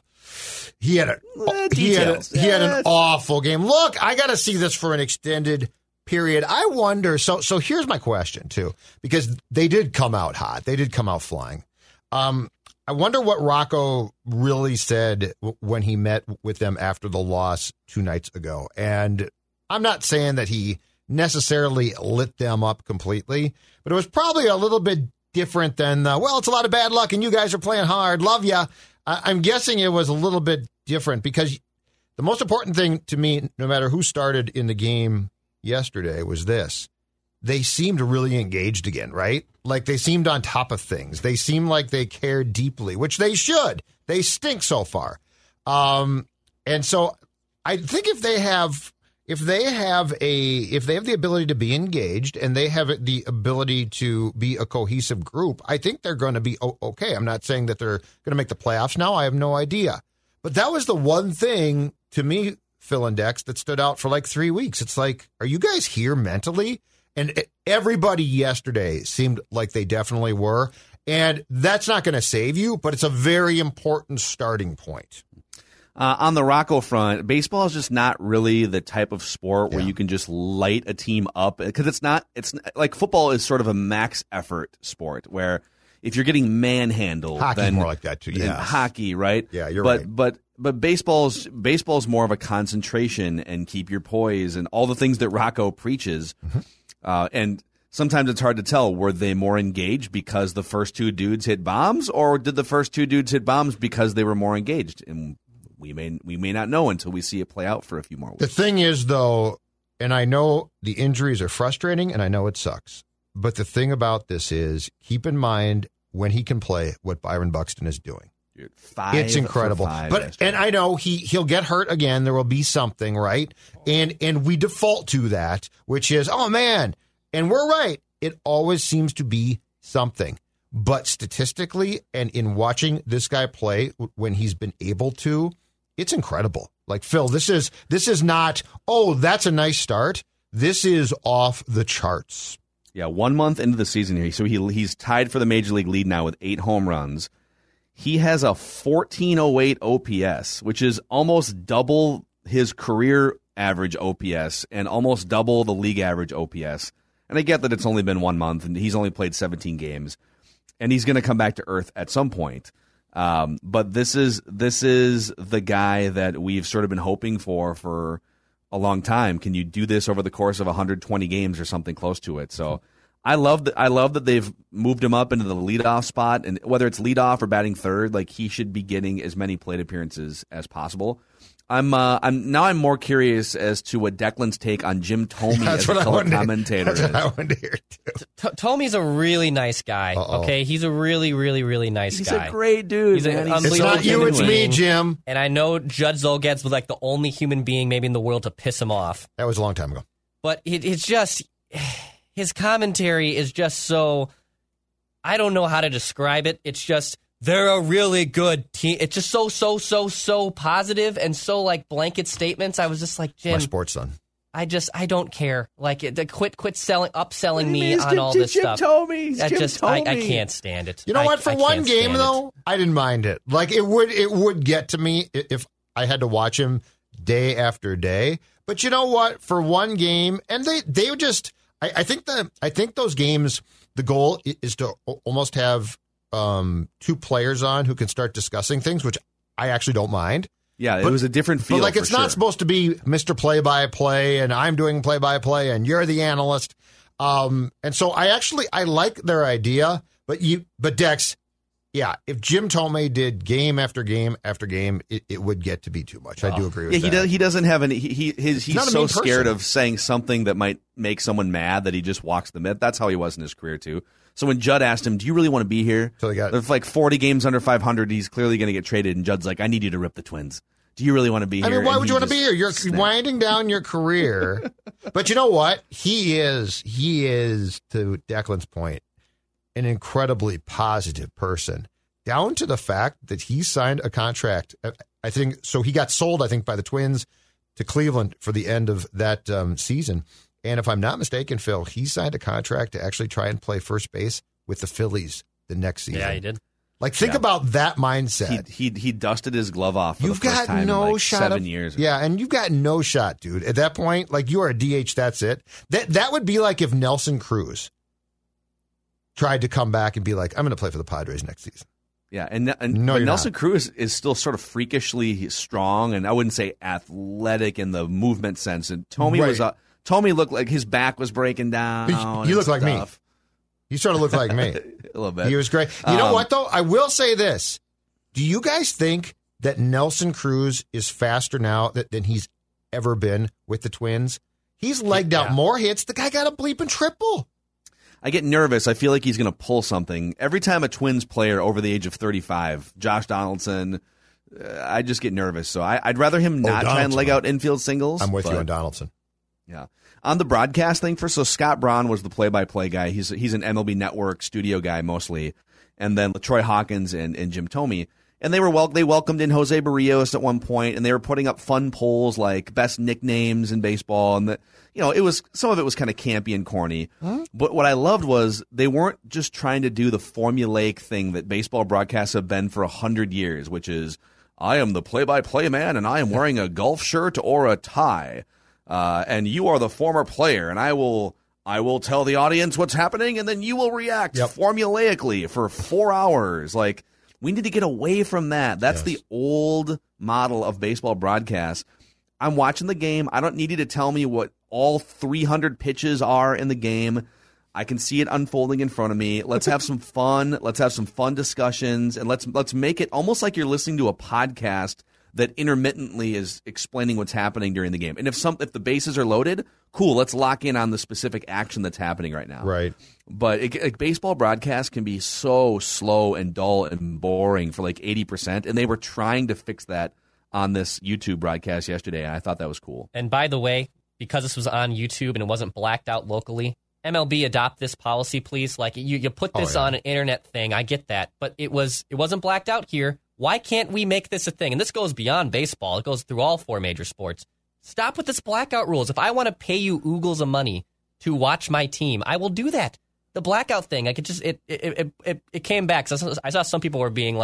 He had a Eh, he had, a, details. he had an Yes. awful game. Look, I got to see this for an extended period. I wonder. So so here's my question too, because they did come out hot. They did come out flying. Um, I wonder what Rocco really said w- when he met with them after the loss two nights ago. And I'm not saying that he necessarily lit them up completely, but it was probably a little bit different than, uh, well, it's a lot of bad luck and you guys are playing hard. Love ya. I- I'm guessing it was a little bit different because the most important thing to me, no matter who started in the game yesterday, was this. They seemed really engaged again, right? Like they seemed on top of things. They seemed like they cared deeply, which they should. They stink so far. Um, and so I think if they have if they have a if they have the ability to be engaged and they have the ability to be a cohesive group, I think they're going to be o- okay. I'm not saying that they're going to make the playoffs now. I have no idea. But that was the one thing to me, Phil and Dex, that stood out for like three weeks. It's like, are you guys here mentally? And everybody yesterday seemed like they definitely were. And that's not going to save you, but it's a very important starting point. Uh, on the Rocco front, baseball is just not really the type of sport where Yeah. you can just light a team up because it's not. It's like football is sort of a max effort sport where if you're getting manhandled, Hockey's then more like that, too. then Yes. hockey, right? Yeah, you're but, right. But but baseball's baseball's more of a concentration and keep your poise and all the things that Rocco preaches. Mm-hmm. Uh, and sometimes it's hard to tell, were they more engaged because the first two dudes hit bombs, or did the first two dudes hit bombs because they were more engaged? And we may we may not know until we see it play out for a few more The weeks. thing is, though, and I know the injuries are frustrating, and I know it sucks, but the thing about this is keep in mind when he can play what Byron Buxton is doing. Dude, five It's incredible. for five But yesterday. and I know he he'll get hurt again. There will be something, right? And and we default to that, which is, oh man, and we're right. It always seems to be something. But statistically and in watching this guy play when he's been able to, it's incredible. Like Phil, this is this is not, oh, that's a nice start. This is off the charts. Yeah, one month into the season here, so he he's tied for the major league lead now with eight home runs. He has a fourteen oh eight O P S, which is almost double his career average O P S and almost double the league average O P S. And I get that it's only been one month and he's only played seventeen games, and he's going to come back to earth at some point. Um, but this is this is the guy that we've sort of been hoping for for a long time. Can you do this over the course of one hundred twenty games or something close to it? So I love that. I love that they've moved him up into the leadoff spot, and whether it's leadoff or batting third, like he should be getting as many plate appearances as possible. I'm, uh, I'm now. I'm more curious as to what Declan's take on Jim Thome as a color commentator That's is. what I wanted to hear too. T- Tomey's a really nice guy. Uh-oh. Okay, he's a really, really, really nice He's guy. a great dude. He's an man. He's It's unbelievable not you, it's human me, being. Jim. And I know Judd Zulgad was like the only human being maybe in the world to piss him off. That was a long time ago. But it, it's just, his commentary is just so, I don't know how to describe it. It's just, they're a really good team. It's just so, so, so, so positive and so like blanket statements. I was just like, My Jim, sports son. I just, I don't care. Like, it, the, quit, quit selling, upselling me It's on Jim- all Jim- this Jim stuff. Thome. He's I Jim just, I, I Thome. can't stand it. You know I- what? For I one can't game, stand it. though, I didn't mind it. Like it would, it would get to me i- if I had to watch him day after day. But you know what? For one game, and they, they would just. I, I think the, I think those games. The goal i- is to a- almost have um, two players on who can start discussing things, which I actually don't mind. Yeah, it But- was a different feel. But like, for it's sure. not supposed to be Mister Play-by-Play, and I'm doing play-by-play, and you're the analyst. Um, and so I actually I like their idea, but you, but Dex, yeah, if Jim Thome did game after game after game, it, it would get to be too much. I do agree with Yeah, that. he does. He doesn't have any. He, he his he's not a so mean scared person. of saying something that might make someone mad that he just walks the myth. That's how he was in his career too. So when Judd asked him, "Do you really want to be here?" So he got- If like forty games under five hundred, he's clearly going to get traded. And Judd's like, "I need you to rip the Twins. Do you really want to be I here?" mean, why And would he you want to just be here? You're snapped. winding down your career. But you know what? He is, he is, to Declan's point, an incredibly positive person, down to the fact that he signed a contract. uh, I think, so he got sold, I think, by the Twins to Cleveland for the end of that um, season. And if I'm not mistaken, Phil, he signed a contract to actually try and play first base with the Phillies the next season. Yeah, he did. Like, think Yeah. about that mindset. He, he he dusted his glove off for You've the first got time no in like shot seven of, years. Yeah, and you've got no shot, dude. At that point, like, you are a D H, that's it. That that would be like if Nelson Cruz tried to come back and be like, I'm going to play for the Padres next season. Yeah, and, and No, but you're Nelson not. Cruz is still sort of freakishly strong, and I wouldn't say athletic in the movement sense. And Thome Right. was uh, Thome looked like his back was breaking down. He- and he looked like me. stuff. He sort of looked like me. a little bit. He was great. You know Um, what, though? I will say this. Do you guys think that Nelson Cruz is faster now th- than he's ever been with the Twins? He's legged out Yeah. more hits. The guy got a bleeping triple. I get nervous. I feel like he's going to pull something every time a Twins player over the age of thirty-five, Josh Donaldson. Uh, I just get nervous. So I, I'd rather him not try and Donaldson. leg out infield singles. I'm with you but- on Donaldson. Yeah. On the broadcast thing, first, so Scott Braun was the play-by-play guy. He's he's an M L B Network studio guy mostly, and then Troy Hawkins and, and Jim Thome. And they were wel- they welcomed in Jose Barrios at one point, and they were putting up fun polls like best nicknames in baseball, and the, you know, it was some of it was kind of campy and corny. But what I loved was they weren't just trying to do the formulaic thing that baseball broadcasts have been for a hundred years, which is I am the play-by-play man, and I am wearing a golf shirt or a tie. Uh, and you are the former player, and I will I will tell the audience what's happening, and then you will react Yep. formulaically for four hours. Like, we need to get away from that. That's Yes. the old model of baseball broadcast. I'm watching the game. I don't need you to tell me what all three hundred pitches are in the game. I can see it unfolding in front of me. Let's have some fun. Let's have some fun discussions, and let's let's make it almost like you're listening to a podcast that intermittently is explaining what's happening during the game. And if some if the bases are loaded, cool, let's lock in on the specific action that's happening right now. Right. But it, like, baseball broadcast can be so slow and dull and boring for like eighty percent, and they were trying to fix that on this YouTube broadcast yesterday, and I thought that was cool. And by the way, because this was on YouTube and it wasn't blacked out locally, M L B adopt this policy, please. Like, you, you put this Oh, yeah. on an internet thing. I get that, but it was it wasn't blacked out here. Why can't we make this a thing? And this goes beyond baseball. It goes through all four major sports. Stop with this blackout rules. If I want to pay you oogles of money to watch my team, I will do that. The blackout thing, I could just it it it, it, it came back. So I saw some people were being like,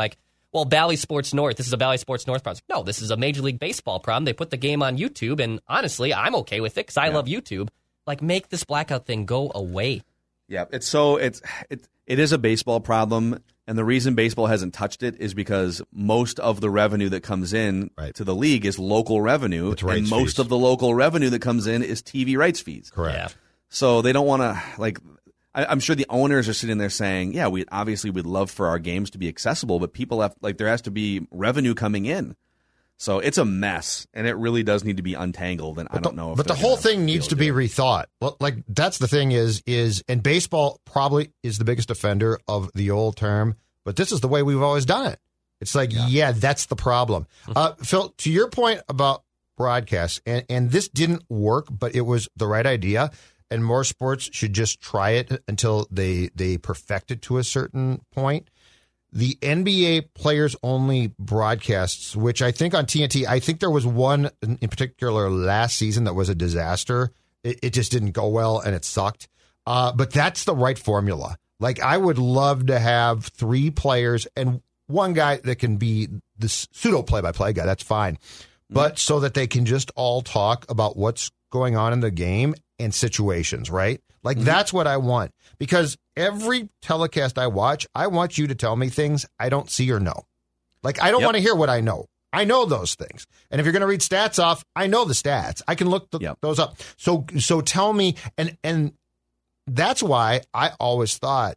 well, Bally Sports North, this is a Bally Sports North problem. No, this is a Major League Baseball problem. They put the game on YouTube, and honestly, I'm okay with it because I yeah. love YouTube. Like, make this blackout thing go away. Yeah, it's so it's it it is a baseball problem, and the reason baseball hasn't touched it is because most of the revenue that comes in right. to the league is local revenue, It's rights and most fees. of the local revenue that comes in is T V rights fees. Correct. Yeah. So they don't want to like. I, I'm sure the owners are sitting there saying, "Yeah, we obviously would love for our games to be accessible, but people have like there has to be revenue coming in." So it's a mess, and it really does need to be untangled. And But I don't the, know. If but the they're whole gonna thing be needs able to be do it. rethought. Well, like that's the thing is is and baseball probably is the biggest offender of the old term. But this is the way we've always done it. It's like, yeah, yeah that's the problem. Uh, Phil, to your point about broadcasts, and, and this didn't work, but it was the right idea. And more sports should just try it until they they perfect it to a certain point. The N B A players only broadcasts, which I think on T N T, I think there was one in particular last season that was a disaster. It, it just didn't go well and it sucked. Uh, but that's the right formula. Like, I would love to have three players and one guy that can be the pseudo play-by-play guy. That's fine. But so that they can just all talk about what's going on in the game and situations, right? Like, mm-hmm. that's what I want. Because every telecast I watch, I want you to tell me things I don't see or know. Like, I don't Yep. want to hear what I know. I know those things. And if you're going to read stats off, I know the stats. I can look the, Yep. those up. So so tell me, and and that's why I always thought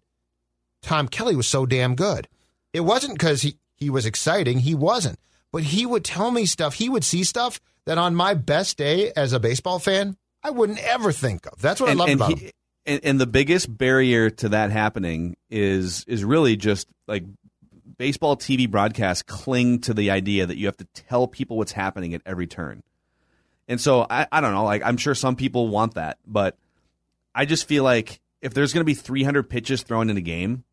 Tom Kelly was so damn good. It wasn't because he, he was exciting. He wasn't. But he would tell me stuff. He would see stuff that on my best day as a baseball fan, I wouldn't ever think of. That's what and, I love and about he, him. And, and the biggest barrier to that happening is is really just like baseball T V broadcasts cling to the idea that you have to tell people what's happening at every turn. And so I, I don't know, like I'm sure some people want that, but I just feel like if there's going to be three hundred pitches thrown in a game,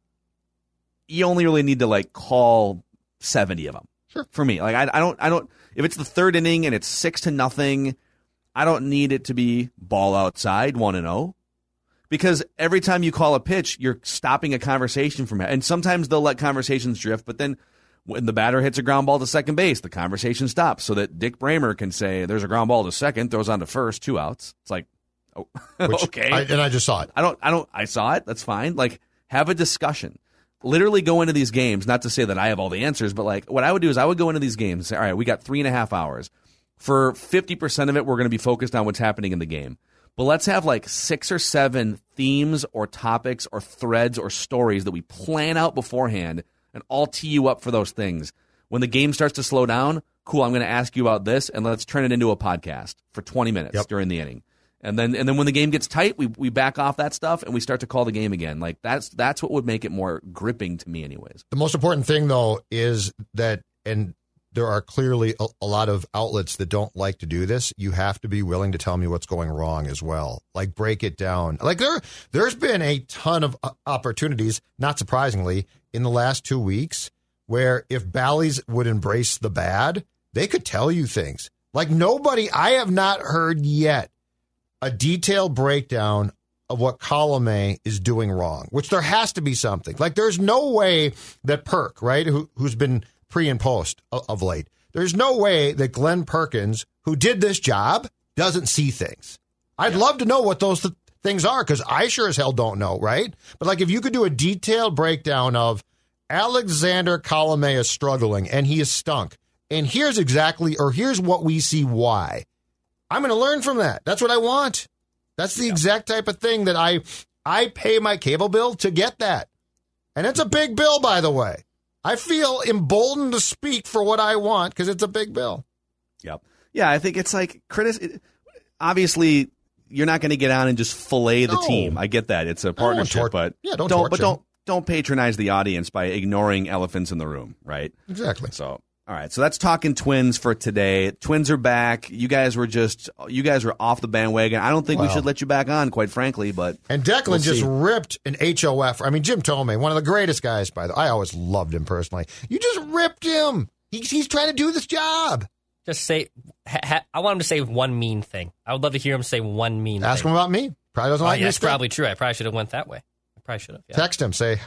you only really need to like call seventy of them. Sure. For me, like I, I don't, I don't. If it's the third inning and it's six to nothing, I don't need it to be ball outside one and zero, because every time you call a pitch, you're stopping a conversation from. And sometimes they'll let conversations drift, but then when the batter hits a ground ball to second base, the conversation stops so that Dick Bramer can say, "There's a ground ball to second," throws on to first, two outs. It's like, oh, Which okay, I, and I just saw it. I don't, I don't, I saw it. That's fine. Like, have a discussion. Literally go into these games, not to say that I have all the answers, but like what I would do is I would go into these games and say, all right, we got three and a half hours. For fifty percent of it, we're going to be focused on what's happening in the game. But let's have like six or seven themes or topics or threads or stories that we plan out beforehand and all tee you up for those things. When the game starts to slow down, cool, I'm going to ask you about this, and let's turn it into a podcast for twenty minutes Yep. during the inning. And then and then when the game gets tight, we we back off that stuff and we start to call the game again. Like that's that's what would make it more gripping to me anyways. The most important thing, though, is that, and there are clearly a, a lot of outlets that don't like to do this. You have to be willing to tell me what's going wrong as well. Like, break it down. Like, there, there's been a ton of opportunities, not surprisingly, in the last two weeks where if Bally's would embrace the bad, they could tell you things. Like, nobody, I have not heard yet a detailed breakdown of what Column A is doing wrong, which there has to be something. Like, there's no way that Perk, right, who, who's been pre and post of, of late, there's no way that Glenn Perkins, who did this job, doesn't see things. I'd yeah. love to know what those th- things are, because I sure as hell don't know, right? But, like, if you could do a detailed breakdown of Alexander Column A is struggling, and he is stunk, and here's exactly, or here's what we see why, I'm going to learn from that. That's what I want. That's the yeah. exact type of thing that I I pay my cable bill to get that. And it's a big bill, by the way. I feel emboldened to speak for what I want because it's a big bill. Yep. Yeah, I think it's like, critic- obviously, you're not going to get on and just fillet the No. team. I get that. It's a partnership, tor- but yeah, don't don't torch but them. don't don't patronize the audience by ignoring elephants in the room, right? Exactly. So, all right. So that's talking Twins for today. Twins are back. You guys were just you guys were off the bandwagon. I don't think we Wow. should let you back on, quite frankly. But And Declan we'll just see. ripped an H O F. I mean, Jim Tomei, one of the greatest guys, by the way. I always loved him personally. You just ripped him. He's, he's trying to do this job. Just say, ha, ha, I want him to say one mean thing. I would love to hear him say one mean Ask thing. him about me. Probably doesn't Oh, like yeah, me. it's still. probably true. I probably should have went that way. I probably should have. Yeah. Text him. Say,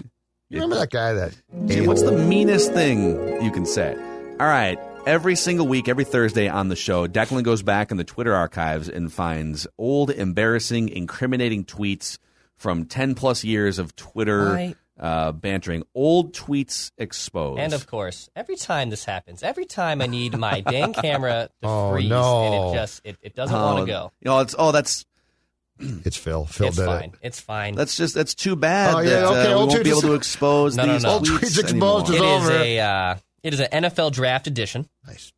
You remember that guy that Dude, what's the meanest thing you can say? All right. Every single week, every Thursday on the show, Declan goes back in the Twitter archives and finds old, embarrassing, incriminating tweets from ten plus years of Twitter Right. uh, bantering. Old tweets exposed. And of course, every time this happens, every time I need my dang camera to Oh, freeze, no. and it just it, it doesn't oh, want to go. You know, it's oh, that's It's Phil. Phil It's did fine. it. It's fine. that's just that's too bad. Oh, yeah, that, okay, uh, we old won't be tweets able to is- expose No, no, these no. tweets Old tweets anymore. exposed it is is over. a uh, it is an N F L draft edition. Nice.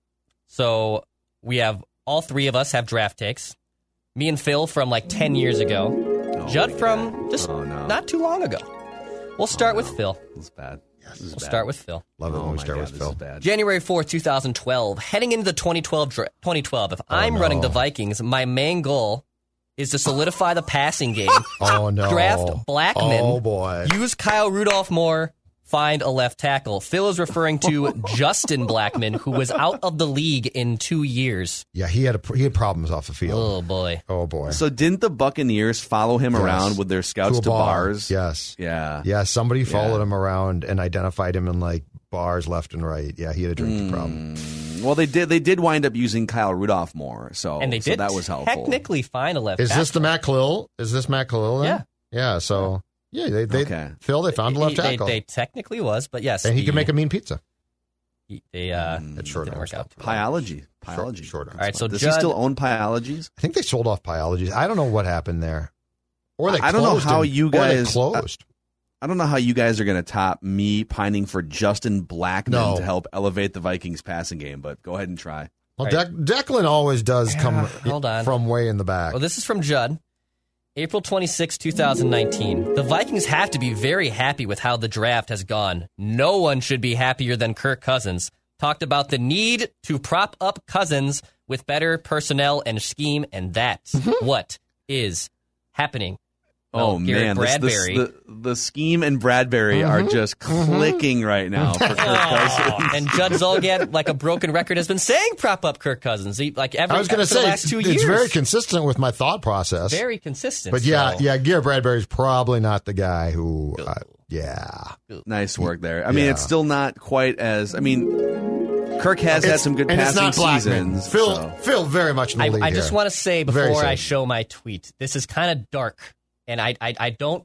So we have all three of us have draft takes. Me and Phil from like ten years ago. Oh, Judd my from God. just Oh, no. not too long ago. We'll start Oh, with no. Phil. This is bad. This is We'll bad. start with Phil. Love it Oh when we my start God, with this Phil. is bad. January fourth, twenty twelve. Heading into the twenty twelve dra- twenty twelve, if I'm no. running the Vikings, my main goal is to solidify the passing game. Oh, no. Draft Blackman. Oh, boy. Use Kyle Rudolph more. Find a left tackle. Phil is referring to Justin Blackman, who was out of the league in two years. Yeah, he had a, he had problems off the field. Oh, boy. Oh, boy. So didn't the Buccaneers follow him Yes. around with their scouts To to, a bar. bars? Yes. Yeah. Yeah, somebody followed Yeah. him around and identified him in like bars left and right. Yeah, he had a drinking Hmm. problem. Well, they did. They did wind up using Kyle Rudolph more, so And they so did that was helpful. technically find a left Is tackle. this the Matt Khalil? Is this Matt Khalil? Then? Yeah. Yeah. So yeah, they, they Okay. Phil, they found a left He- they, tackle, they technically was, but yes. and he the- can make a mean pizza. he- They, uh, That's short didn't arms. work out. Pyology. Pyology. Short, short arms. All right, so Does Judd, he still own Pyologies? I think they sold off Pyologies. I don't know what happened there, or they. I don't know closed how in- you or they guys- closed. I don't know how you guys are going to top me pining for Justin Blackman No. to help elevate the Vikings passing game, but go ahead and try. Well, All right. Dec- Declan always does come hold on. from way in the back. Well, this is from Judd. April twenty-sixth, twenty nineteen. The Vikings have to be very happy with how the draft has gone. No one should be happier than Kirk Cousins. Talked about the need to prop up Cousins with better personnel and scheme, and that's what is happening. Oh Well, Garrett man, this- this- Bradbury. the, the scheme and Bradbury are just clicking right now for Kirk Cousins. And Judd Zolgad, like a broken record, has been saying prop up Kirk Cousins. He, like every I was going to for the say last two it's years. very consistent with my thought process. Very consistent. But yeah, so- yeah, Garrett Bradbury's probably not the guy who. Uh, yeah, Nice work there. I mean, Yeah. it's still not quite as. I mean, Kirk has had It's- some good and it's passing not Blackman. seasons. Phil, so. Phil, very much in the I, lead I just here. want to say Very before I safe. show my tweet, this is kind of dark, and I, I, I don't,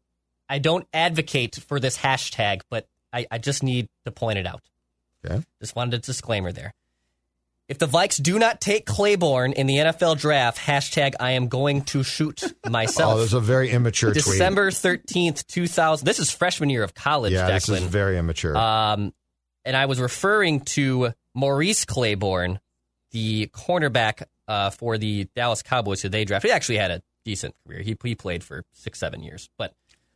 I don't advocate for this hashtag, but I, I just need to point it out. Okay. Just wanted a disclaimer there. If the Vikes do not take Claiborne in the N F L draft, hashtag I am going to shoot myself. Oh, there's a very immature tweet. December thirteenth, two thousand. This is freshman year of college, Yeah, this Declan. is very immature. Um, and I was referring to Maurice Claiborne, the cornerback uh, for the Dallas Cowboys, who they drafted. He actually had a decent career. He he played for six, seven years, but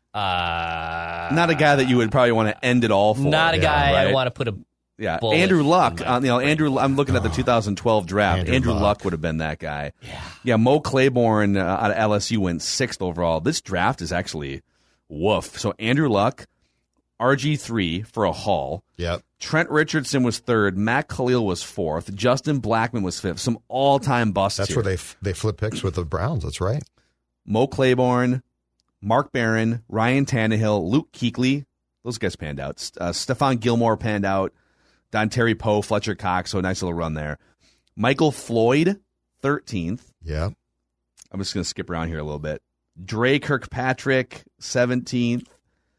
uh, Not a guy that you would probably want to end it all for. not a Yeah, guy right? I want to put a. Yeah, bullet Andrew in Luck. my Uh, you know, brain. Andrew. I'm looking at the two thousand twelve draft. Andrew Andrew, Luck. Luck. would have been that guy. Yeah, yeah. Mo Claiborne uh, out of L S U went sixth overall. This draft is actually woof. So Andrew Luck, R G three for a haul. yep. Trent Richardson was third. Matt Khalil was fourth. Justin Blackman was fifth. Some all-time busts. That's here. where they f- they flip picks with the Browns. That's right. Mo Claiborne, Mark Barron, Ryan Tannehill, Luke Kuechly. Those guys panned out. Uh, Stephon Gilmore panned out. Don Terry Poe, Fletcher Cox. So a nice little run there. Michael Floyd, thirteenth. Yeah. I'm just going to skip around here a little bit. Dre Kirkpatrick, seventeenth.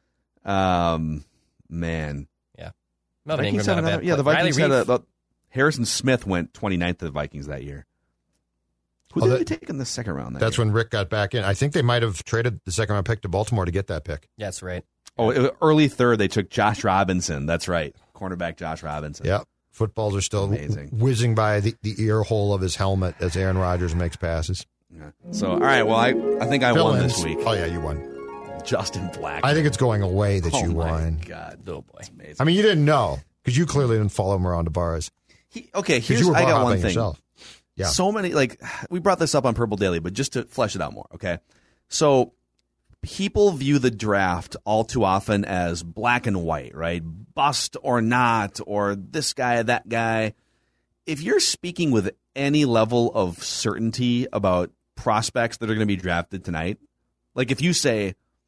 Um, man. Melvin Vikings Ingram, had not a another- bad yeah, the player. Vikings Riley had Reef. a, a Harrison Smith went twenty-ninth to the Vikings that year. Who Oh, did that- they take in the second round? That That's year? when Rick got back in. I think they might have traded the second round pick to Baltimore to get that pick. That's right. Oh, it was early third. They took Josh Robinson. That's right, cornerback Josh Robinson. Yeah. Footballs are still Amazing. whizzing by the, the ear hole of his helmet as Aaron Rodgers makes passes. Yeah. So, all right. Well, I I think I Phil won wins. this week. Oh, yeah, you won. Justin Black. I think it's going away that oh you my won. God, oh boy, it's amazing. I mean, you didn't know because you clearly didn't follow him around to bars. He, okay, Because here's you were I bar got one hopping thing. yourself. Yeah. So many like we brought this up on Purple Daily, but just to flesh it out more. Okay, so people view the draft all too often as black and white, right? Bust or not, or this guy, that guy. If you're speaking with any level of certainty about prospects that are going to be drafted tonight, like if you say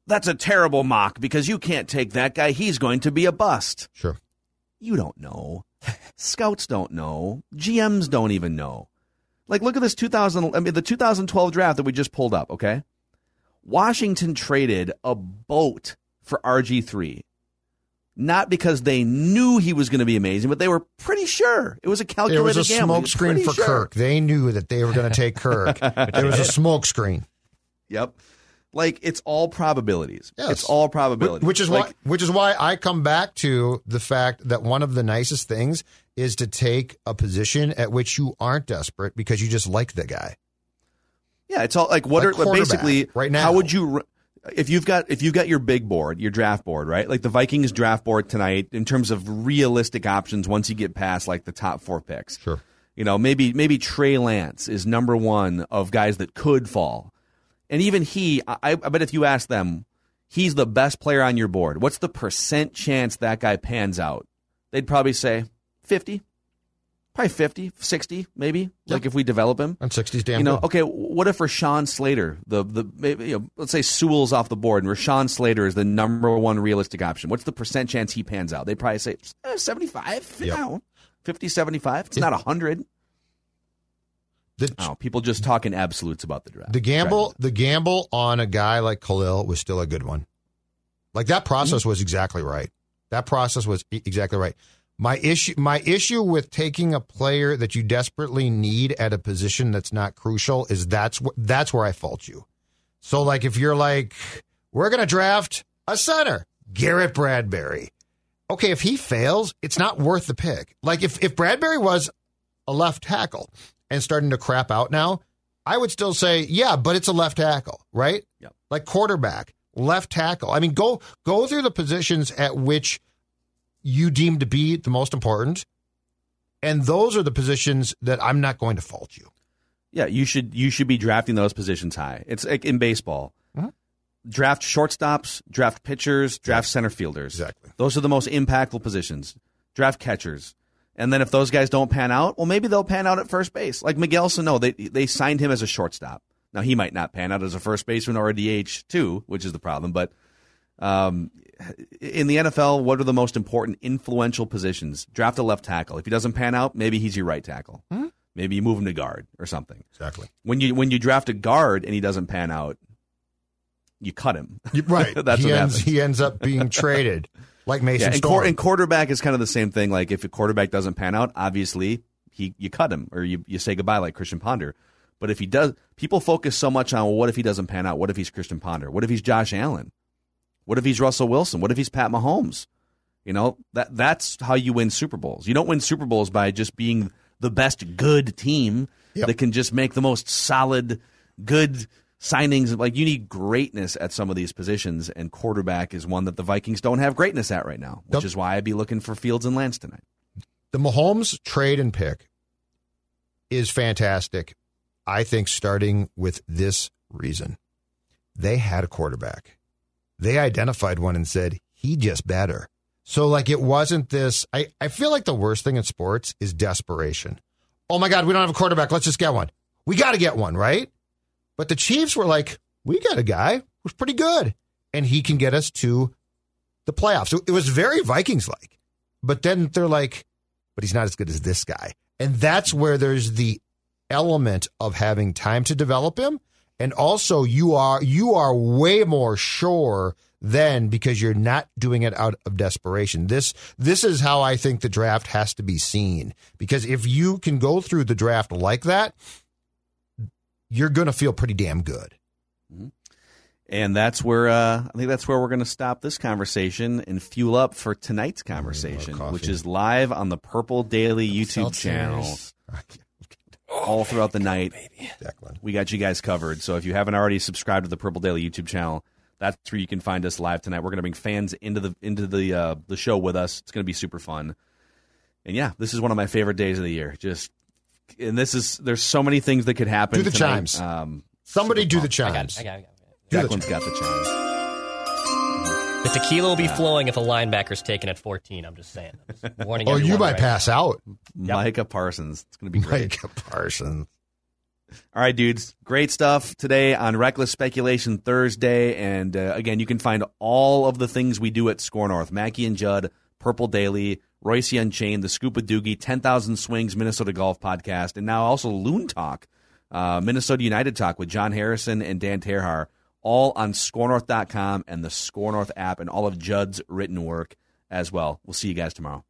that's a terrible mock because you can't take that guy. He's going to be a bust. Sure. You don't know. Scouts don't know. G Ms don't even know. Like, look at this two thousand. I mean, the two thousand twelve draft that we just pulled up. Okay, Washington traded a boat for R G three, not because they knew he was going to be amazing, but they were pretty sure it was a calculated gamble. It was a gamble. smokescreen for sure. Kirk. They knew that they were going to take Kirk. It was a smokescreen. Yep. Like, it's all probabilities. Yes. It's all probabilities. Which is like, why which is why I come back to the fact that one of the nicest things is to take a position at which you aren't desperate because you just like the guy. Yeah, it's all like what Like are basically right now. How would you if you've got if you've got your big board, your draft board, right? Like the Vikings draft board tonight in terms of realistic options once you get past like the top four picks. Sure. You know, maybe maybe Trey Lance is number one of guys that could fall. And even he, I, I bet if you ask them, he's the best player on your board. What's the percent chance that guy pans out? They'd probably say fifty, probably fifty, sixty, maybe. Yep. Like if we develop him. And sixty's damn You know, good. okay, what if Rashawn Slater, the the maybe, you know, let's say Sewell's off the board, and Rashawn Slater is the number one realistic option. What's the percent chance he pans out? They'd probably say eh, seventy-five, Yep. no, fifty, seventy-five. It's not one hundred. The, Oh, people just talking absolutes about the draft. the gamble, Right. the gamble on a guy like Khalil was still a good one. Like that process Mm-hmm. was exactly right. That process was e- exactly right. My issue, my issue with taking a player that you desperately need at a position that's not crucial is that's wh- that's where I fault you. So, like, if you're like, we're going to draft a center, Garrett Bradbury. Okay, if he fails, it's not worth the pick. Like, if if Bradbury was a left tackle and starting to crap out now, I would still say, yeah, but it's a left tackle, right? Yep. Like quarterback, left tackle. I mean, go go through the positions at which you deem to be the most important, and those are the positions that I'm not going to fault you. Yeah, you should you should be drafting those positions high. It's like in baseball. Mhm. Draft shortstops, draft pitchers, draft center fielders. Exactly. Those are the most impactful positions. Draft catchers. And then if those guys don't pan out, well, maybe they'll pan out at first base. Like Miguel Sano, they they signed him as a shortstop. Now, he might not pan out as a first baseman or a D H, too, which is the problem. But um, in the N F L, what are the most important influential positions? Draft a left tackle. If he doesn't pan out, maybe he's your right tackle. Mm-hmm. Maybe you move him to guard or something. Exactly. When you when you draft a guard and he doesn't pan out, you cut him. Right. That's he what ends, happens. He ends up being traded like Mason Yeah, and, Storm. quar- and quarterback is kind of the same thing. Like if a quarterback doesn't pan out, obviously he you cut him or you, you say goodbye like Christian Ponder. But if he does, people focus so much on well, what if he doesn't pan out? What if he's Christian Ponder? What if he's Josh Allen? What if he's Russell Wilson? What if he's Pat Mahomes? You know, that that's how you win Super Bowls. You don't win Super Bowls by just being the best good team Yep. that can just make the most solid, good signings. Like you need greatness at some of these positions, and quarterback is one that the Vikings don't have greatness at right now, which Yep. is why I'd be looking for Fields and Lance tonight. The Mahomes trade and pick is fantastic, I think, starting with this reason. They had a quarterback. They identified one and said, he just better. So, like, it wasn't this. I, I feel like the worst thing in sports is desperation. Oh, my God, we don't have a quarterback. Let's just get one. We got to get one, right? But the Chiefs were like, we got a guy who's pretty good, and he can get us to the playoffs. So it was very Vikings-like. But then they're like, but he's not as good as this guy. And that's where there's the element of having time to develop him. And also you are you are way more sure then because you're not doing it out of desperation. This this is how I think the draft has to be seen. Because if you can go through the draft like that, you're going to feel pretty damn good. And that's where uh, I think that's where we're going to stop this conversation and fuel up for tonight's conversation, coffee. which is live on the Purple Daily YouTube Seltzers. channel all throughout the night. Declan. We got you guys covered. So if you haven't already subscribed to the Purple Daily YouTube channel, that's where you can find us live tonight. We're going to bring fans into the into the uh, the show with us. It's going to be super fun. And yeah, this is one of my favorite days of the year. Just and this is there's so many things that could happen. Do the tonight. chimes. Um, Somebody do the I got chimes. it. I got it. I got it. Declan's got the chimes. The tequila will be flowing if a linebacker's taken at fourteen. I'm just saying. I'm just warning Oh, you everyone might right pass out. Micah Parsons. It's going to be great. Micah Parsons. All right, dudes. Great stuff today on Reckless Speculation Thursday. And uh, again, you can find all of the things we do at Score North. Mackey and Judd, Purple Daily, Royce Unchained, the Scoop of Doogie, ten thousand Swings, Minnesota Golf Podcast, and now also Loon Talk, uh, Minnesota United Talk with John Harrison and Dan Terhar, all on score north dot com and the Score North app and all of Judd's written work as well. We'll see you guys tomorrow.